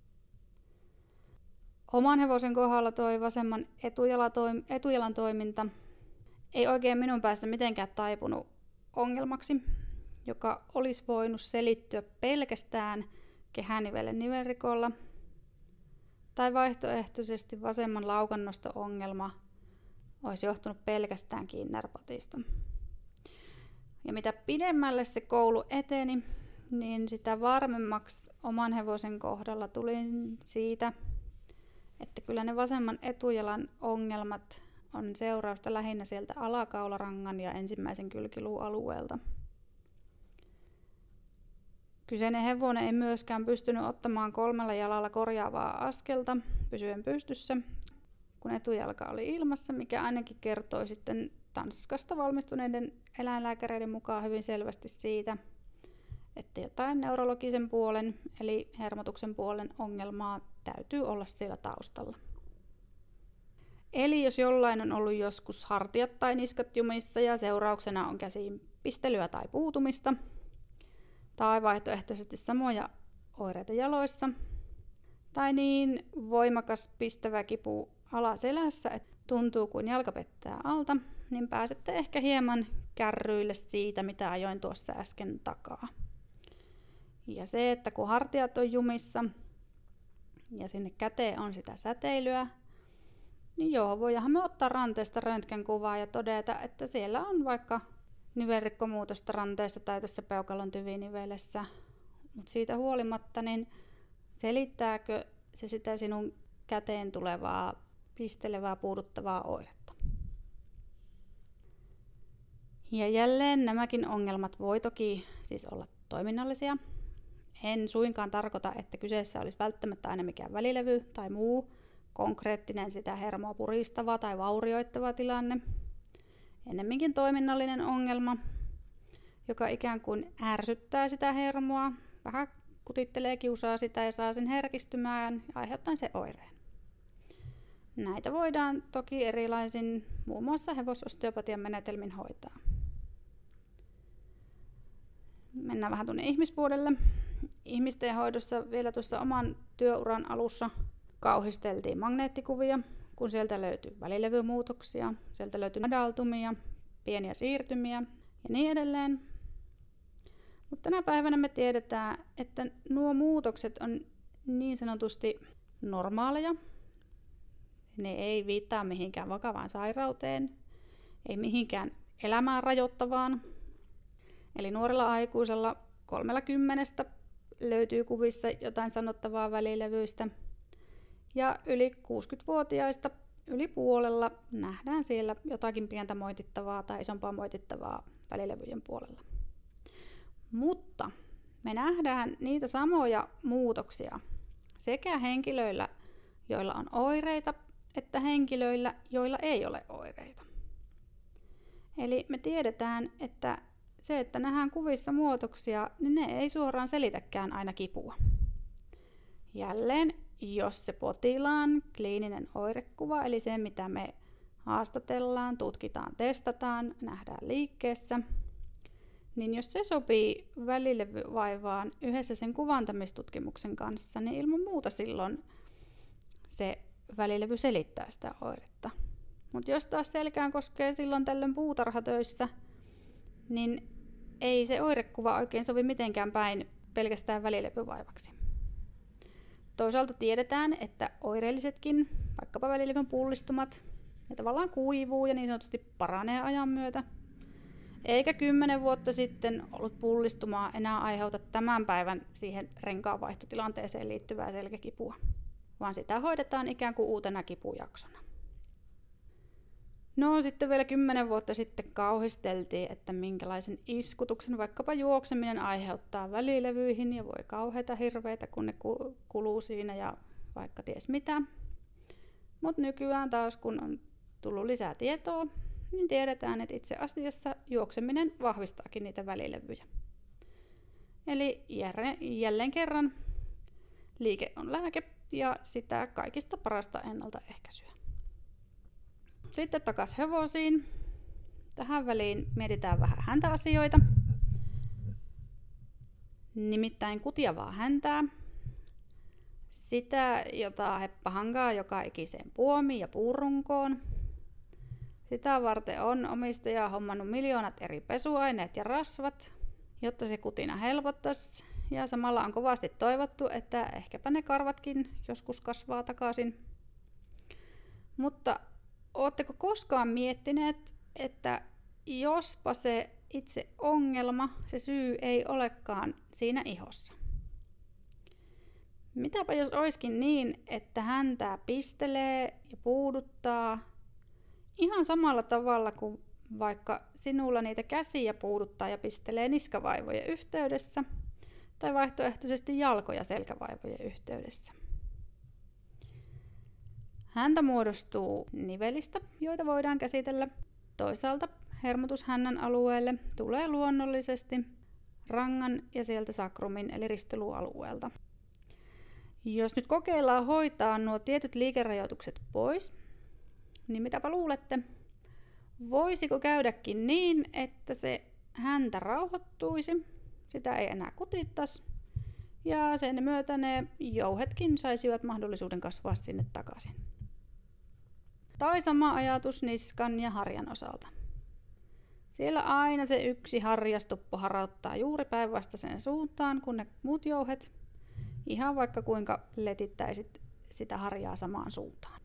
Oman hevosen kohdalla toi vasemman etujalan toiminta ei oikein minun päästä mitenkään taipunut ongelmaksi, joka olisi voinut selittyä pelkästään kehänivelen nivelrikolla, tai vaihtoehtoisesti vasemman laukannosto-ongelma olisi johtunut pelkästään kiinnärpatista. Ja mitä pidemmälle se koulu eteni, niin sitä varmemmaksi oman hevosen kohdalla tuli siitä, että kyllä ne vasemman etujalan ongelmat on seurausta lähinnä sieltä alakaularangan ja ensimmäisen kylkiluun alueelta. Kyseinen hevonen ei myöskään pystynyt ottamaan kolmella jalalla korjaavaa askelta pysyen pystyssä, kun etujalka oli ilmassa, mikä ainakin kertoi sitten Tanskasta valmistuneiden eläinlääkäreiden mukaan hyvin selvästi siitä, että jotain neurologisen puolen eli hermotuksen puolen ongelmaa täytyy olla siellä taustalla. Eli jos jollain on ollut joskus hartiat tai niskat jumissa ja seurauksena on käsiin pistelyä tai puutumista, tai vaihtoehtoisesti samoja oireita jaloissa, tai niin voimakas pistävä kipu alaselässä, että tuntuu kuin jalka pettää alta, niin pääsette ehkä hieman kärryille siitä, mitä ajoin tuossa äsken takaa. Ja se, että kun hartiat on jumissa ja sinne käteen on sitä säteilyä, niin joo, voidaan me ottaa ranteesta röntgenkuvaa ja todeta, että siellä on vaikka nivelrikkomuutosta ranteessa tai tuossa peukalon tyvinivelessä. Mutta siitä huolimatta, niin selittääkö se sitä sinun käteen tulevaa, pistelevää, puuduttavaa oiretta? Ja jälleen nämäkin ongelmat voi toki siis olla toiminnallisia. En suinkaan tarkoita, että kyseessä olisi välttämättä aina mikään välilevy tai muu konkreettinen sitä hermoa puristava tai vaurioittava tilanne. Ennemminkin toiminnallinen ongelma, joka ikään kuin ärsyttää sitä hermoa, vähän kutittelee, kiusaa sitä ja saa sen herkistymään ja aiheuttaen se oireen. Näitä voidaan toki erilaisin, muun muassa hevososteopatian menetelmin hoitaa. Mennään vähän tuonne ihmispuolelle. Ihmisten hoidossa vielä tuossa oman työuran alussa kauhisteltiin magneettikuvia, kun sieltä löytyy välilevymuutoksia, sieltä löytyy madaltumia, pieniä siirtymiä ja niin edelleen. Mutta tänä päivänä me tiedetään, että nuo muutokset on niin sanotusti normaaleja. Ne ei viittaa mihinkään vakavaan sairauteen, ei mihinkään elämään rajoittavaan. Eli nuorella aikuisella kolmella kymmenestä löytyy kuvissa jotain sanottavaa välilevyistä. Ja yli kuusikymmentävuotiaista yli puolella nähdään siellä jotakin pientä moitittavaa tai isompaa moitittavaa välilevyjen puolella. Mutta me nähdään niitä samoja muutoksia sekä henkilöillä, joilla on oireita, että henkilöillä, joilla ei ole oireita. Eli me tiedetään, että se, että nähdään kuvissa muutoksia, niin ne ei suoraan selitäkään aina kipua. Jälleen, jos se potilaan kliininen oirekuva, eli se mitä me haastatellaan, tutkitaan, testataan, nähdään liikkeessä, niin jos se sopii välilevyvaivaan yhdessä sen kuvantamistutkimuksen kanssa, niin ilman muuta silloin se välilevy selittää sitä oiretta. Mutta jos taas selkään koskee silloin tällöin puutarhatöissä, niin ei se oirekuva oikein sovi mitenkään päin pelkästään välilevyvaivaksi. Toisaalta tiedetään, että oireellisetkin, vaikkapa välilevyn pullistumat, ne tavallaan kuivuu ja niin sanotusti paranee ajan myötä. Eikä kymmenen vuotta sitten ollut pullistumaa enää aiheuta tämän päivän siihen renkaanvaihtotilanteeseen liittyvää selkäkipua, vaan sitä hoidetaan ikään kuin uutena kipujaksona. No sitten vielä kymmenen vuotta sitten kauhisteltiin, että minkälaisen iskutuksen vaikkapa juokseminen aiheuttaa välilevyihin ja voi kauheita hirveitä, kun ne kuluu siinä ja vaikka ties mitä. Mutta nykyään taas kun on tullut lisää tietoa, niin tiedetään, että itse asiassa juokseminen vahvistaakin niitä välilevyjä. Eli jälleen kerran liike on lääke ja sitä kaikista parasta ennaltaehkäisyä. Sitten takaisin hevosiin. Tähän väliin mietitään vähän häntäasioita. Nimittäin kutiavaa häntää. Sitä, jota heppa hankaa joka ikiseen puomiin ja puurunkoon. Sitä varten on omistaja hommannut miljoonat eri pesuaineet ja rasvat, jotta se kutina helpottaisi. Ja samalla on kovasti toivottu, että ehkäpä ne karvatkin joskus kasvaa takaisin. Mutta ootteko koskaan miettineet, että jospa se itse ongelma, se syy ei olekaan siinä ihossa? Mitäpä jos olisikin niin, että häntää pistelee ja puuduttaa ihan samalla tavalla kuin vaikka sinulla niitä käsiä puuduttaa ja pistelee niskavaivojen yhteydessä tai vaihtoehtoisesti jalkoja selkävaivojen yhteydessä. Häntä muodostuu nivelistä, joita voidaan käsitellä. Toisaalta hermotushännän alueelle tulee luonnollisesti rangan ja sieltä sakrumin eli ristelualueelta. Jos nyt kokeillaan hoitaa nuo tietyt liikerajoitukset pois, niin mitäpä luulette? Voisiko käydäkin niin, että se häntä rauhoittuisi, sitä ei enää kutittaisi ja sen myötä ne jouhetkin saisivat mahdollisuuden kasvaa sinne takaisin? Tai sama ajatus niskan ja harjan osalta. Siellä aina se yksi harjastuppo harauttaa juuri päinvastaiseen suuntaan kuin ne muut jouhet, ihan vaikka kuinka letittäisit sitä harjaa samaan suuntaan.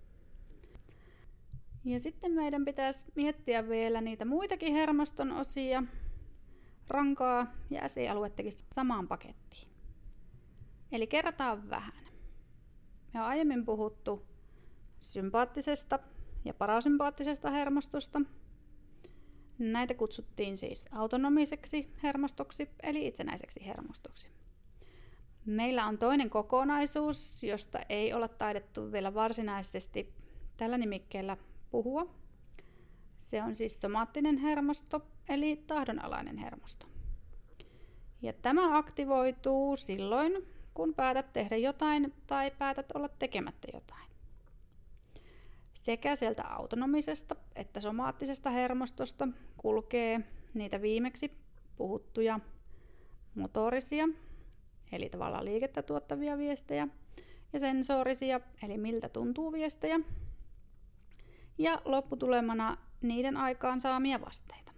Ja sitten meidän pitäisi miettiä vielä niitä muitakin hermoston osia, rankaa ja äsialuettakin samaan pakettiin. Eli kerrataan vähän. Me on aiemmin puhuttu sympaattisesta ja parasympaattisesta hermostosta. Näitä kutsuttiin siis autonomiseksi hermostoksi eli itsenäiseksi hermostoksi. Meillä on toinen kokonaisuus, josta ei olla taidettu vielä varsinaisesti tällä nimikkeellä puhua. Se on siis somaattinen hermosto eli tahdonalainen hermosto. Ja tämä aktivoituu silloin, kun päätät tehdä jotain tai päätät olla tekemättä jotain. Sekä sieltä autonomisesta että somaattisesta hermostosta kulkee niitä viimeksi puhuttuja motorisia, eli tavallaan liikettä tuottavia viestejä, ja sensorisia, eli miltä tuntuu viestejä, ja lopputulemana niiden aikaan saamia vasteita.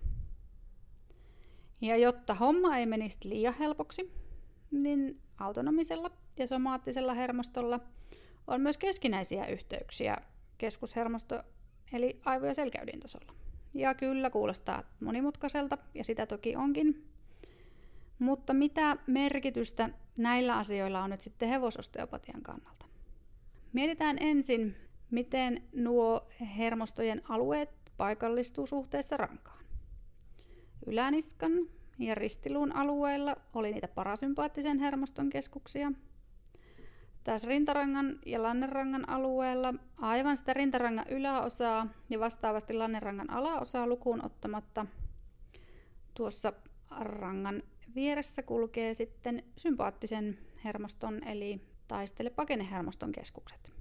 Ja jotta homma ei menisi liian helpoksi, niin autonomisella ja somaattisella hermostolla on myös keskinäisiä yhteyksiä keskushermosto eli aivo- ja selkäydintasolla. Ja kyllä kuulostaa monimutkaiselta, ja sitä toki onkin. Mutta mitä merkitystä näillä asioilla on nyt sitten hevososteopatian kannalta? Mietitään ensin, miten nuo hermostojen alueet paikallistuu suhteessa rankaan. Yläniskan ja ristiluun alueella oli niitä parasympaattisen hermoston keskuksia. Taas rintarangan ja lannerangan alueella aivan sitä rintarangan yläosaa ja vastaavasti lannerangan alaosaa lukuun ottamatta tuossa rangan vieressä kulkee sitten sympaattisen hermoston eli taistele-pakenehermoston keskukset.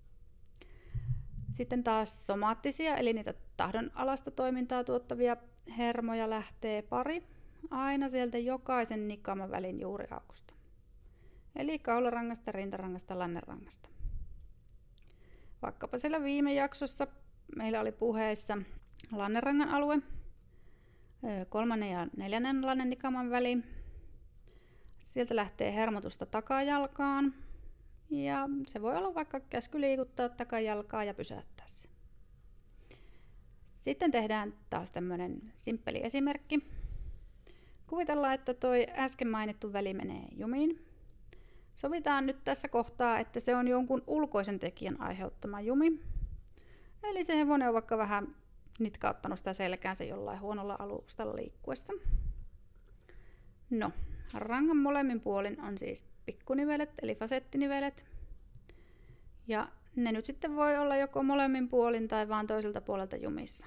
Sitten taas somaattisia eli niitä tahdonalasta toimintaa tuottavia hermoja lähtee pari aina sieltä jokaisen nikaman välin juuriaukusta. Eli kaularangasta, rintarangasta, lannerangasta. Vaikkapa siellä viime jaksossa meillä oli puheissa lannerangan alue, kolmannen ja neljännen lannen nikaman väli. Sieltä lähtee hermotusta takajalkaan ja se voi olla vaikka käsky liikuttaa takajalkaa ja pysäyttää se. Sitten tehdään taas tämmöinen simppeli esimerkki. Kuvitellaan, että toi äsken mainittu väli menee jumiin. Sovitaan nyt tässä kohtaa, että se on jonkun ulkoisen tekijän aiheuttama jumi. Eli se hevonen on vaikka vähän nitkauttanut sitä selkäänsä jollain huonolla alustalla liikkuessa. No, rangan molemmin puolin on siis pikkunivelet eli fasettinivelet. Ja ne nyt sitten voi olla joko molemmin puolin tai vaan toiselta puolelta jumissa.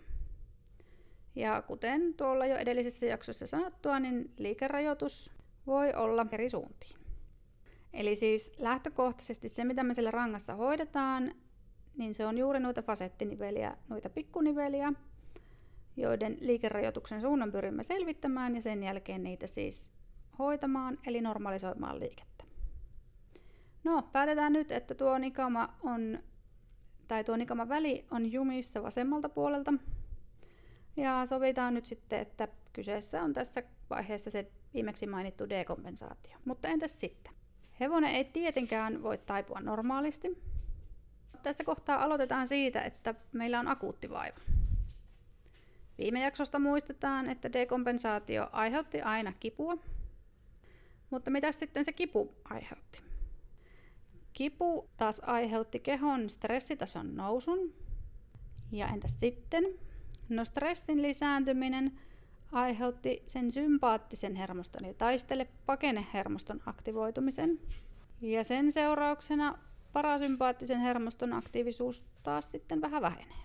Ja kuten tuolla jo edellisessä jaksossa sanottua, niin liikerajoitus voi olla eri suuntiin. Eli siis lähtökohtaisesti se, mitä me siellä rangassa hoidetaan, niin se on juuri noita fasettiniveliä, noita pikkuniveliä, joiden liikerajoituksen suunnan pyrimme selvittämään ja sen jälkeen niitä siis hoitamaan, eli normalisoimaan liikettä. No, päätetään nyt, että tuo nikama on, tai tuo nikaman väli on jumissa vasemmalta puolelta. Ja sovitaan nyt sitten, että kyseessä on tässä vaiheessa se viimeksi mainittu dekompensaatio. Mutta entäs sitten? Hevonen ei tietenkään voi taipua normaalisti. Tässä kohtaa aloitetaan siitä, että meillä on akuutti vaiva. Viime jaksosta muistetaan, että dekompensaatio aiheutti aina kipua. Mutta mitä sitten se kipu aiheutti? Kipu taas aiheutti kehon stressitason nousun. Ja entäs sitten? No stressin lisääntyminen aiheutti sen sympaattisen hermoston eli taistele-pakenehermoston aktivoitumisen. Ja sen seurauksena parasympaattisen hermoston aktiivisuus taas sitten vähän vähenee.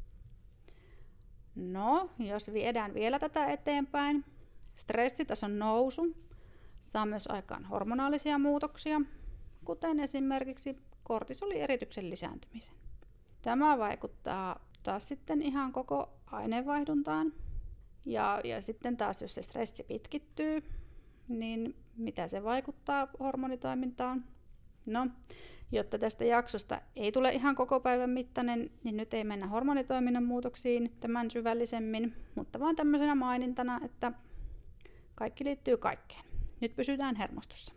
No, jos viedään vielä tätä eteenpäin, stressitason nousu saa myös aikaan hormonaalisia muutoksia, kuten esimerkiksi kortisolierityksen lisääntymisen. Tämä vaikuttaa taas sitten ihan koko aineenvaihduntaan. Ja, ja sitten taas, jos se stressi pitkittyy, niin mitä se vaikuttaa hormonitoimintaan? No, Jotta tästä jaksosta ei tule ihan koko päivän mittainen, niin nyt ei mennä hormonitoiminnan muutoksiin tämän syvällisemmin, mutta vaan tämmöisenä mainintana, että kaikki liittyy kaikkeen. Nyt pysytään hermostossa.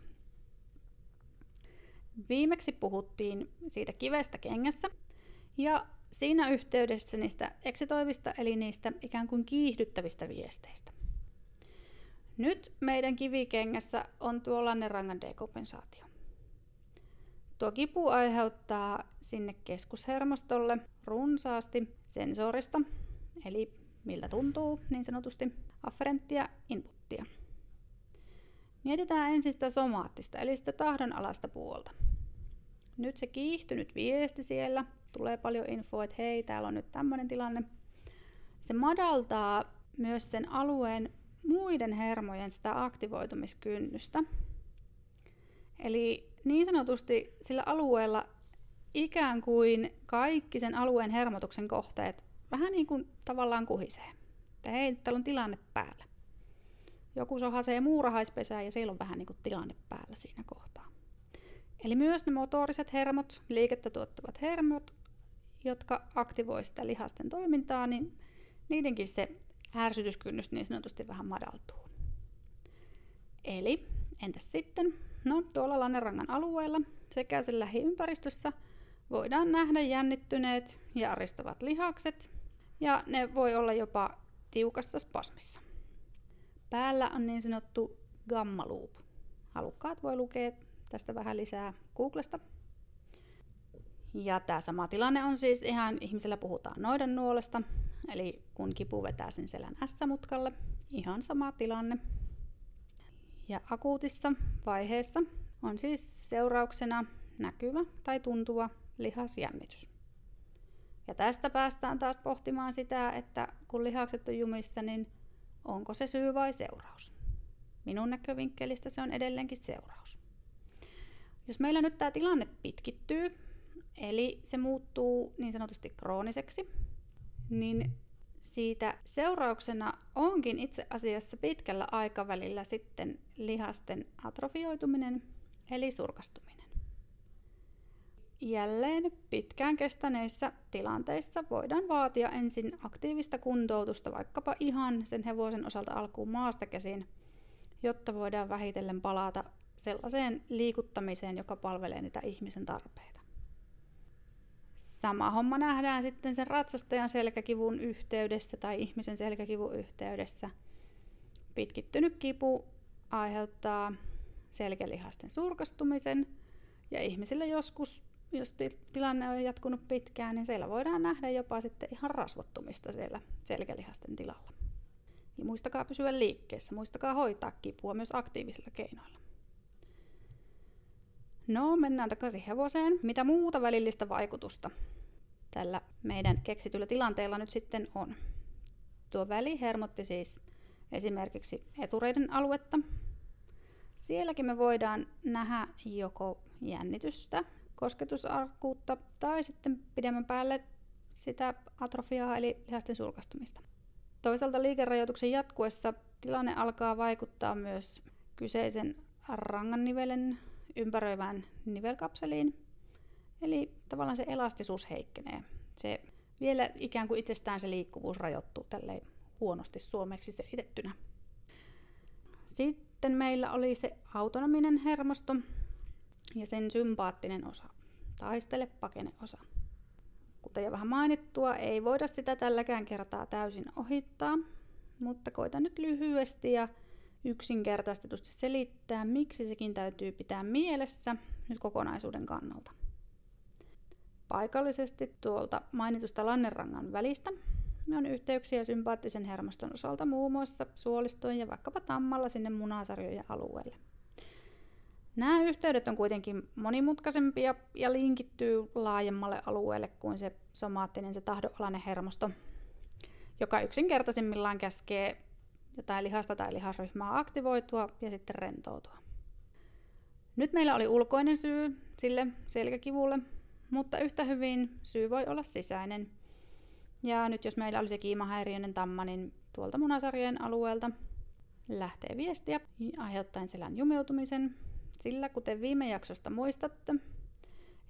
Viimeksi puhuttiin siitä kivestä kengässä ja siinä yhteydessä niistä eksitoivista eli niistä ikään kuin kiihdyttävistä viesteistä. Nyt meidän kivikengässä on tuo lannerangan dekompensaatio. Tuo kipu aiheuttaa sinne keskushermostolle runsaasti sensorista, eli miltä tuntuu niin sanotusti, afferenttia inputtia. Mietitään ensin sitä somaattista, eli sitä tahdonalaista puolta. Nyt se kiihtynyt viesti siellä, tulee paljon infoa, että hei, täällä on nyt tämmöinen tilanne. Se madaltaa myös sen alueen muiden hermojen sitä aktivoitumiskynnystä. Eli niin sanotusti sillä alueella ikään kuin kaikki sen alueen hermotuksen kohteet vähän niin kuin tavallaan kuhisee. Että hei, täällä on tilanne päällä. Joku sohasee muurahaispesään ja siellä on vähän niin kuin tilanne päällä siinä kohtaa. Eli myös ne motoriset hermot, liikettä tuottavat hermot, jotka aktivoivat sitä lihasten toimintaa, niin niidenkin se ärsytyskynnys niin sanotusti vähän madaltuu. Eli entäs sitten? No tuolla lannerangan alueella sekä sen lähiympäristössä voidaan nähdä jännittyneet ja aristavat lihakset ja ne voi olla jopa tiukassa spasmissa. Päällä on niin sanottu gamma loop. Halukkaat voi lukea tästä vähän lisää Googlesta. Ja tämä sama tilanne on siis ihan, ihmisellä puhutaan noidannuolesta, eli kun kipu vetää sen selän ässämutkalle, ihan sama tilanne. Ja akuutissa vaiheessa on siis seurauksena näkyvä tai tuntuva lihasjännitys. Ja tästä päästään taas pohtimaan sitä, että kun lihakset on jumissa, niin onko se syy vai seuraus? Minun näkövinkkelistä se on edelleenkin seuraus. Jos meillä nyt tämä tilanne pitkittyy, eli se muuttuu niin sanotusti krooniseksi, niin siitä seurauksena onkin itse asiassa pitkällä aikavälillä sitten lihasten atrofioituminen, eli surkastuminen. Jälleen pitkään kestäneissä tilanteissa voidaan vaatia ensin aktiivista kuntoutusta vaikkapa ihan sen hevosen osalta alkuun maasta käsin, jotta voidaan vähitellen palata sellaiseen liikuttamiseen, joka palvelee niitä ihmisen tarpeita. Sama homma nähdään sitten sen ratsastajan selkäkivun yhteydessä tai ihmisen selkäkivun yhteydessä. Pitkittynyt kipu aiheuttaa selkälihasten surkastumisen ja ihmisillä joskus, jos tilanne on jatkunut pitkään, niin siellä voidaan nähdä jopa sitten ihan rasvottumista siellä selkälihasten tilalla. Ja muistakaa pysyä liikkeessä, muistakaa hoitaa kipua myös aktiivisilla keinoilla. No, mennään takaisin hevoseen. Mitä muuta välillistä vaikutusta tällä meidän keksityllä tilanteella nyt sitten on? Tuo väli hermotti siis esimerkiksi etureiden aluetta. Sielläkin me voidaan nähdä joko jännitystä, kosketusarkuutta tai sitten pidemmän päälle sitä atrofiaa eli lihasten surkastumista. Toisaalta liikerajoituksen jatkuessa tilanne alkaa vaikuttaa myös kyseisen rangannivelen ympäröivään nivelkapseliin, eli tavallaan se elastisuus heikkenee. Se vielä ikään kuin itsestään se liikkuvuus rajoittuu tälleen huonosti suomeksi selitettynä. Sitten meillä oli se autonominen hermosto ja sen sympaattinen osa, taistele pakene osa. Kuten jo vähän mainittua, ei voida sitä tälläkään kertaa täysin ohittaa, mutta koitan nyt lyhyesti ja yksinkertaistetusti selittää, miksi sekin täytyy pitää mielessä nyt kokonaisuuden kannalta. Paikallisesti tuolta mainitusta lannerangan välistä on yhteyksiä sympaattisen hermoston osalta muun muassa suolistoon ja vaikkapa tammalla sinne munasarjojen alueelle. Nämä yhteydet on kuitenkin monimutkaisempia ja linkittyy laajemmalle alueelle kuin se somaattinen, se tahdonalainen hermosto, joka yksinkertaisimmillaan käskee jotain lihasta tai lihasryhmää aktivoitua ja sitten rentoutua. Nyt meillä oli ulkoinen syy sille selkäkivulle, mutta yhtä hyvin syy voi olla sisäinen. Ja nyt jos meillä oli se kiimahäiriöinen tamma, niin tuolta munasarjojen alueelta lähtee viestiä aiheuttaen selän jumeutumisen. Sillä kuten viime jaksosta muistatte,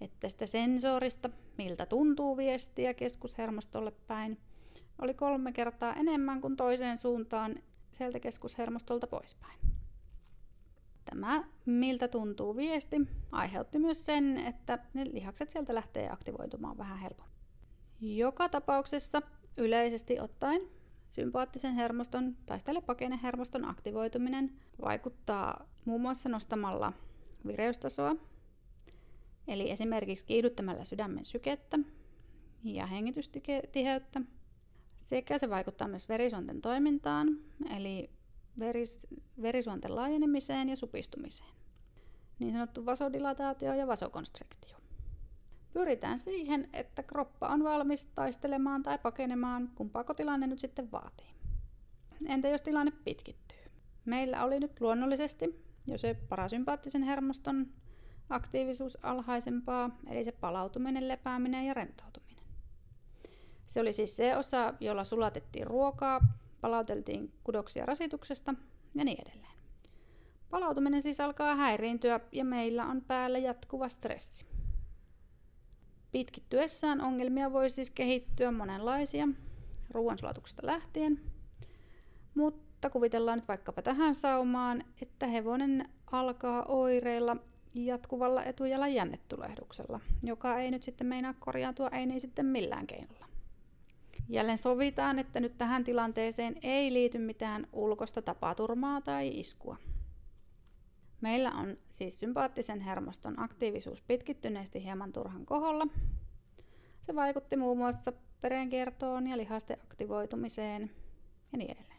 että sitä sensorista, miltä tuntuu viestiä keskushermostolle päin, oli kolme kertaa enemmän kuin toiseen suuntaan sieltä keskushermostolta poispäin. Tämä miltä tuntuu viesti aiheutti myös sen, että ne lihakset sieltä lähtee aktivoitumaan vähän helpommin. Joka tapauksessa yleisesti ottaen sympaattisen hermoston tai pakenehermoston aktivoituminen vaikuttaa muun muassa nostamalla vireystasoa, eli esimerkiksi kiihdyttämällä sydämen sykettä ja hengitystiheyttä, sekä se vaikuttaa myös verisuonten toimintaan, eli veris, verisuonten laajenemiseen ja supistumiseen, niin sanottu vasodilataatio ja vasokonstriktio. Pyritään siihen, että kroppa on valmis taistelemaan tai pakenemaan, kumpaako tilanne nyt sitten vaatii. Entä jos tilanne pitkittyy? Meillä oli nyt luonnollisesti jo se parasympaattisen hermoston aktiivisuus alhaisempaa, eli se palautuminen, lepääminen ja rentoutuminen. Se oli siis se osa, jolla sulatettiin ruokaa, palauteltiin kudoksia rasituksesta ja niin edelleen. Palautuminen siis alkaa häiriintyä ja meillä on päällä jatkuva stressi. Pitkittyessään ongelmia voi siis kehittyä monenlaisia, ruoansulatuksesta lähtien, mutta kuvitellaan nyt vaikkapa tähän saumaan, että hevonen alkaa oireilla jatkuvalla etujalan jännetulehduksella, joka ei nyt sitten meinaa korjaantua, ei niin sitten millään keinolla. Jälleen sovitaan, että nyt tähän tilanteeseen ei liity mitään ulkoista tapaturmaa tai iskua. Meillä on siis sympaattisen hermoston aktiivisuus pitkittyneesti hieman turhan koholla. Se vaikutti muun muassa verenkiertoon ja lihasten aktivoitumiseen ja niin edelleen.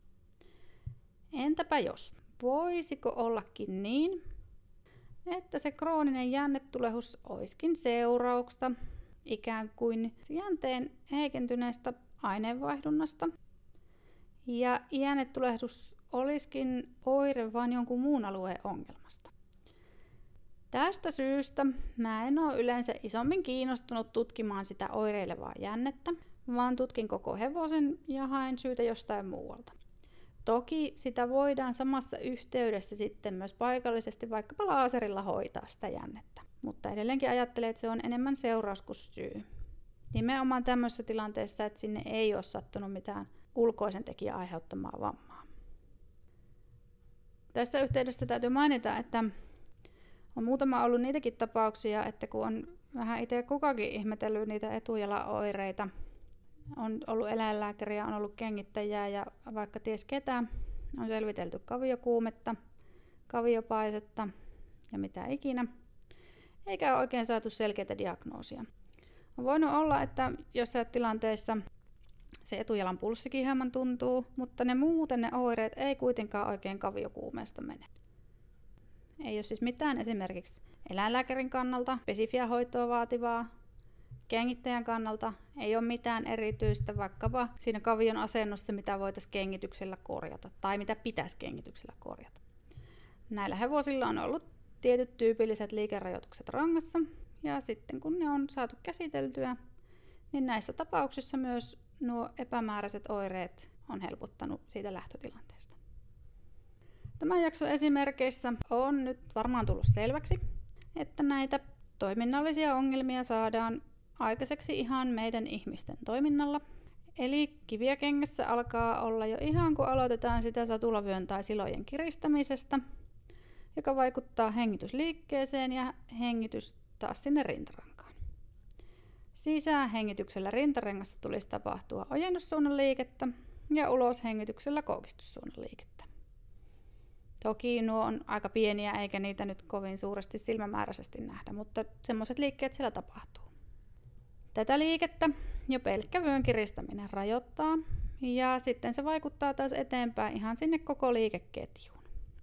Entäpä jos? Voisiko ollakin niin, että se krooninen jännetulehus olisikin seurausta ikään kuin jänteen heikentyneestä aineenvaihdunnasta ja jännetulehdus olisikin oire vain jonkun muun alueen ongelmasta. Tästä syystä mä en ole yleensä isommin kiinnostunut tutkimaan sitä oireilevaa jännettä, vaan tutkin koko hevosen ja haen syytä jostain muualta. Toki sitä voidaan samassa yhteydessä sitten myös paikallisesti vaikkapa laaserilla hoitaa sitä jännettä, mutta edelleenkin ajattelen, että se on enemmän seuraus kuin syy. Nimenomaan tämmöisessä tilanteessa, että sinne ei ole sattunut mitään ulkoisen tekijän aiheuttamaa vammaa. Tässä yhteydessä täytyy mainita, että on muutama ollut niitäkin tapauksia, että kun on vähän itse kukakin ihmetellyt niitä etujalaoireita, on ollut eläinlääkäriä, on ollut kengittäjää ja vaikka ties ketä, on selvitelty kaviokuumetta, kaviopaisetta ja mitä ikinä, eikä ole oikein saatu selkeitä diagnoosia. On voinut olla, että jossain tilanteessa se etujalan pulssikin hieman tuntuu, mutta ne muuten ne oireet ei kuitenkaan oikein kaviokuumeesta mene. Ei ole siis mitään esimerkiksi eläinlääkärin kannalta spesifiä hoitoa vaativaa. Kengittäjän kannalta ei ole mitään erityistä vaikkapa siinä kavion asennossa, mitä voitaisiin kengityksellä korjata tai mitä pitäisi kengityksellä korjata. Näillä hevosilla on ollut tietyt tyypilliset liikerajoitukset rangassa ja sitten kun ne on saatu käsiteltyä, niin näissä tapauksissa myös nuo epämääräiset oireet on helpottanut siitä lähtötilanteesta. Tämän jakson esimerkkeissä on nyt varmaan tullut selväksi, että näitä toiminnallisia ongelmia saadaan aikaiseksi ihan meidän ihmisten toiminnalla. Eli kiviä kengässä alkaa olla jo ihan kun aloitetaan sitä satulavyön tai silojen kiristämisestä, joka vaikuttaa hengitysliikkeeseen ja hengitys taas sinne rintarankaan. Sisähengityksellä rintarengassa tulisi tapahtua ojennussuunnan liikettä ja uloshengityksellä koukistussuunnan liikettä. Toki nuo on aika pieniä eikä niitä nyt kovin suuresti silmämääräisesti nähdä, mutta semmoiset liikkeet siellä tapahtuu. Tätä liikettä jo pelkkä vyön kiristäminen rajoittaa ja sitten se vaikuttaa taas eteenpäin ihan sinne koko liikeketjuun.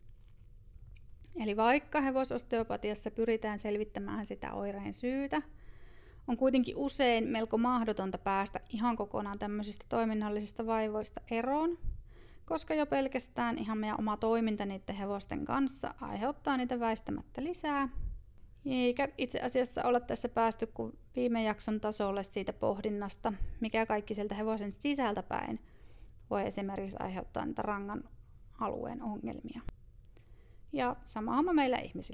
Eli vaikka hevososteopatiassa pyritään selvittämään sitä oireen syytä, on kuitenkin usein melko mahdotonta päästä ihan kokonaan tämmöisistä toiminnallisista vaivoista eroon, koska jo pelkästään ihan meidän oma toiminta niiden hevosten kanssa aiheuttaa niitä väistämättä lisää. Eikä itse asiassa olla tässä päästy kuin viime jakson tasolle siitä pohdinnasta, mikä kaikki sieltä hevosen sisältä päin voi esimerkiksi aiheuttaa niitä rangan alueen ongelmia. Ja sama homma meillä ihmisillä.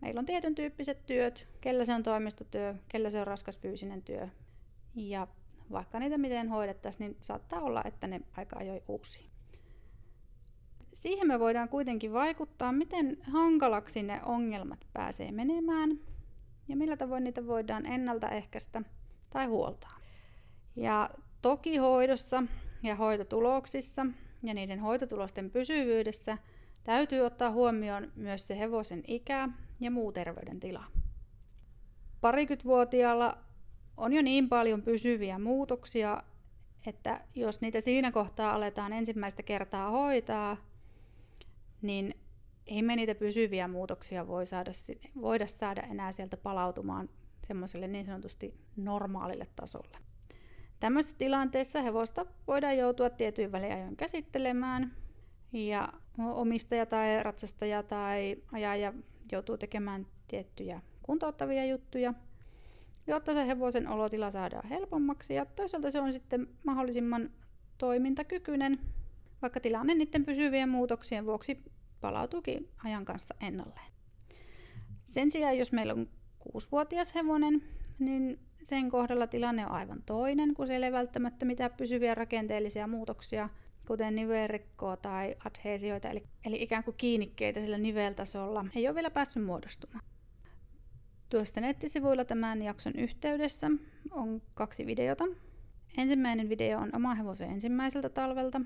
Meillä on tietyn tyyppiset työt, kellä se on toimistotyö, kellä se on raskas fyysinen työ. Ja vaikka niitä miten hoidettaisiin, niin saattaa olla, että ne aika ajoin uusii. Siihen me voidaan kuitenkin vaikuttaa, miten hankalaksi ne ongelmat pääsee menemään ja millä tavoin niitä voidaan ennaltaehkäistä tai huoltaa. Ja toki hoidossa ja hoitotuloksissa ja niiden hoitotulosten pysyvyydessä täytyy ottaa huomioon myös se hevosen ikä ja muu terveydentila. Parikymmentävuotiaalla on jo niin paljon pysyviä muutoksia, että jos niitä siinä kohtaa aletaan ensimmäistä kertaa hoitaa, niin ei me niitä pysyviä muutoksia voi saada, voida saada enää sieltä palautumaan semmoiselle niin sanotusti normaalille tasolle. Tämmöisessä tilanteessa hevosta voidaan joutua tietyin väliajoin käsittelemään ja omistaja tai ratsastaja tai ajaja joutuu tekemään tiettyjä kuntouttavia juttuja, jotta se hevosen olotila saadaan helpommaksi ja toisaalta se on sitten mahdollisimman toimintakykyinen, vaikka tilanne niiden pysyvien muutoksien vuoksi palautuukin ajan kanssa ennalleen. Sen sijaan, jos meillä on kuusivuotias hevonen, niin sen kohdalla tilanne on aivan toinen, kun siellä ei välttämättä mitään pysyviä rakenteellisia muutoksia, kuten nivelrikkoa tai adheesioita, eli, eli ikään kuin kiinnikkeitä sillä niveltasolla, ei ole vielä päässyt muodostumaan. Tuosta nettisivuilla tämän jakson yhteydessä on kaksi videota. Ensimmäinen video on oma hevosen ensimmäiseltä talvelta.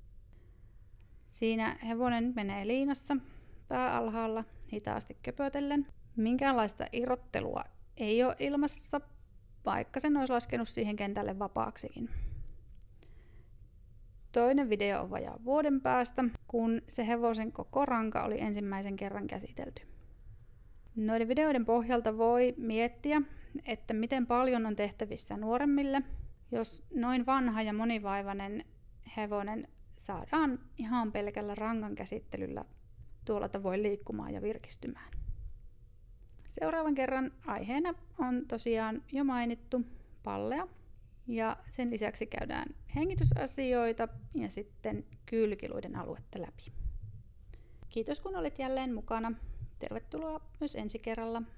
Siinä hevonen menee liinassa, pää alhaalla, hitaasti köpötellen. Minkäänlaista irrottelua ei ole ilmassa, vaikka sen olisi laskenut siihen kentälle vapaaksikin. Toinen video on vajaa vuoden päästä, kun se hevosen koko ranka oli ensimmäisen kerran käsitelty. Noiden videoiden pohjalta voi miettiä, että miten paljon on tehtävissä nuoremmille, jos noin vanha ja monivaivainen hevonen saadaan ihan pelkällä rangan käsittelyllä tuolla tavoin liikkumaan ja virkistymään. Seuraavan kerran aiheena on tosiaan jo mainittu pallea ja sen lisäksi käydään hengitysasioita ja sitten kylkiluiden aluetta läpi. Kiitos kun olit jälleen mukana. Tervetuloa myös ensi kerralla.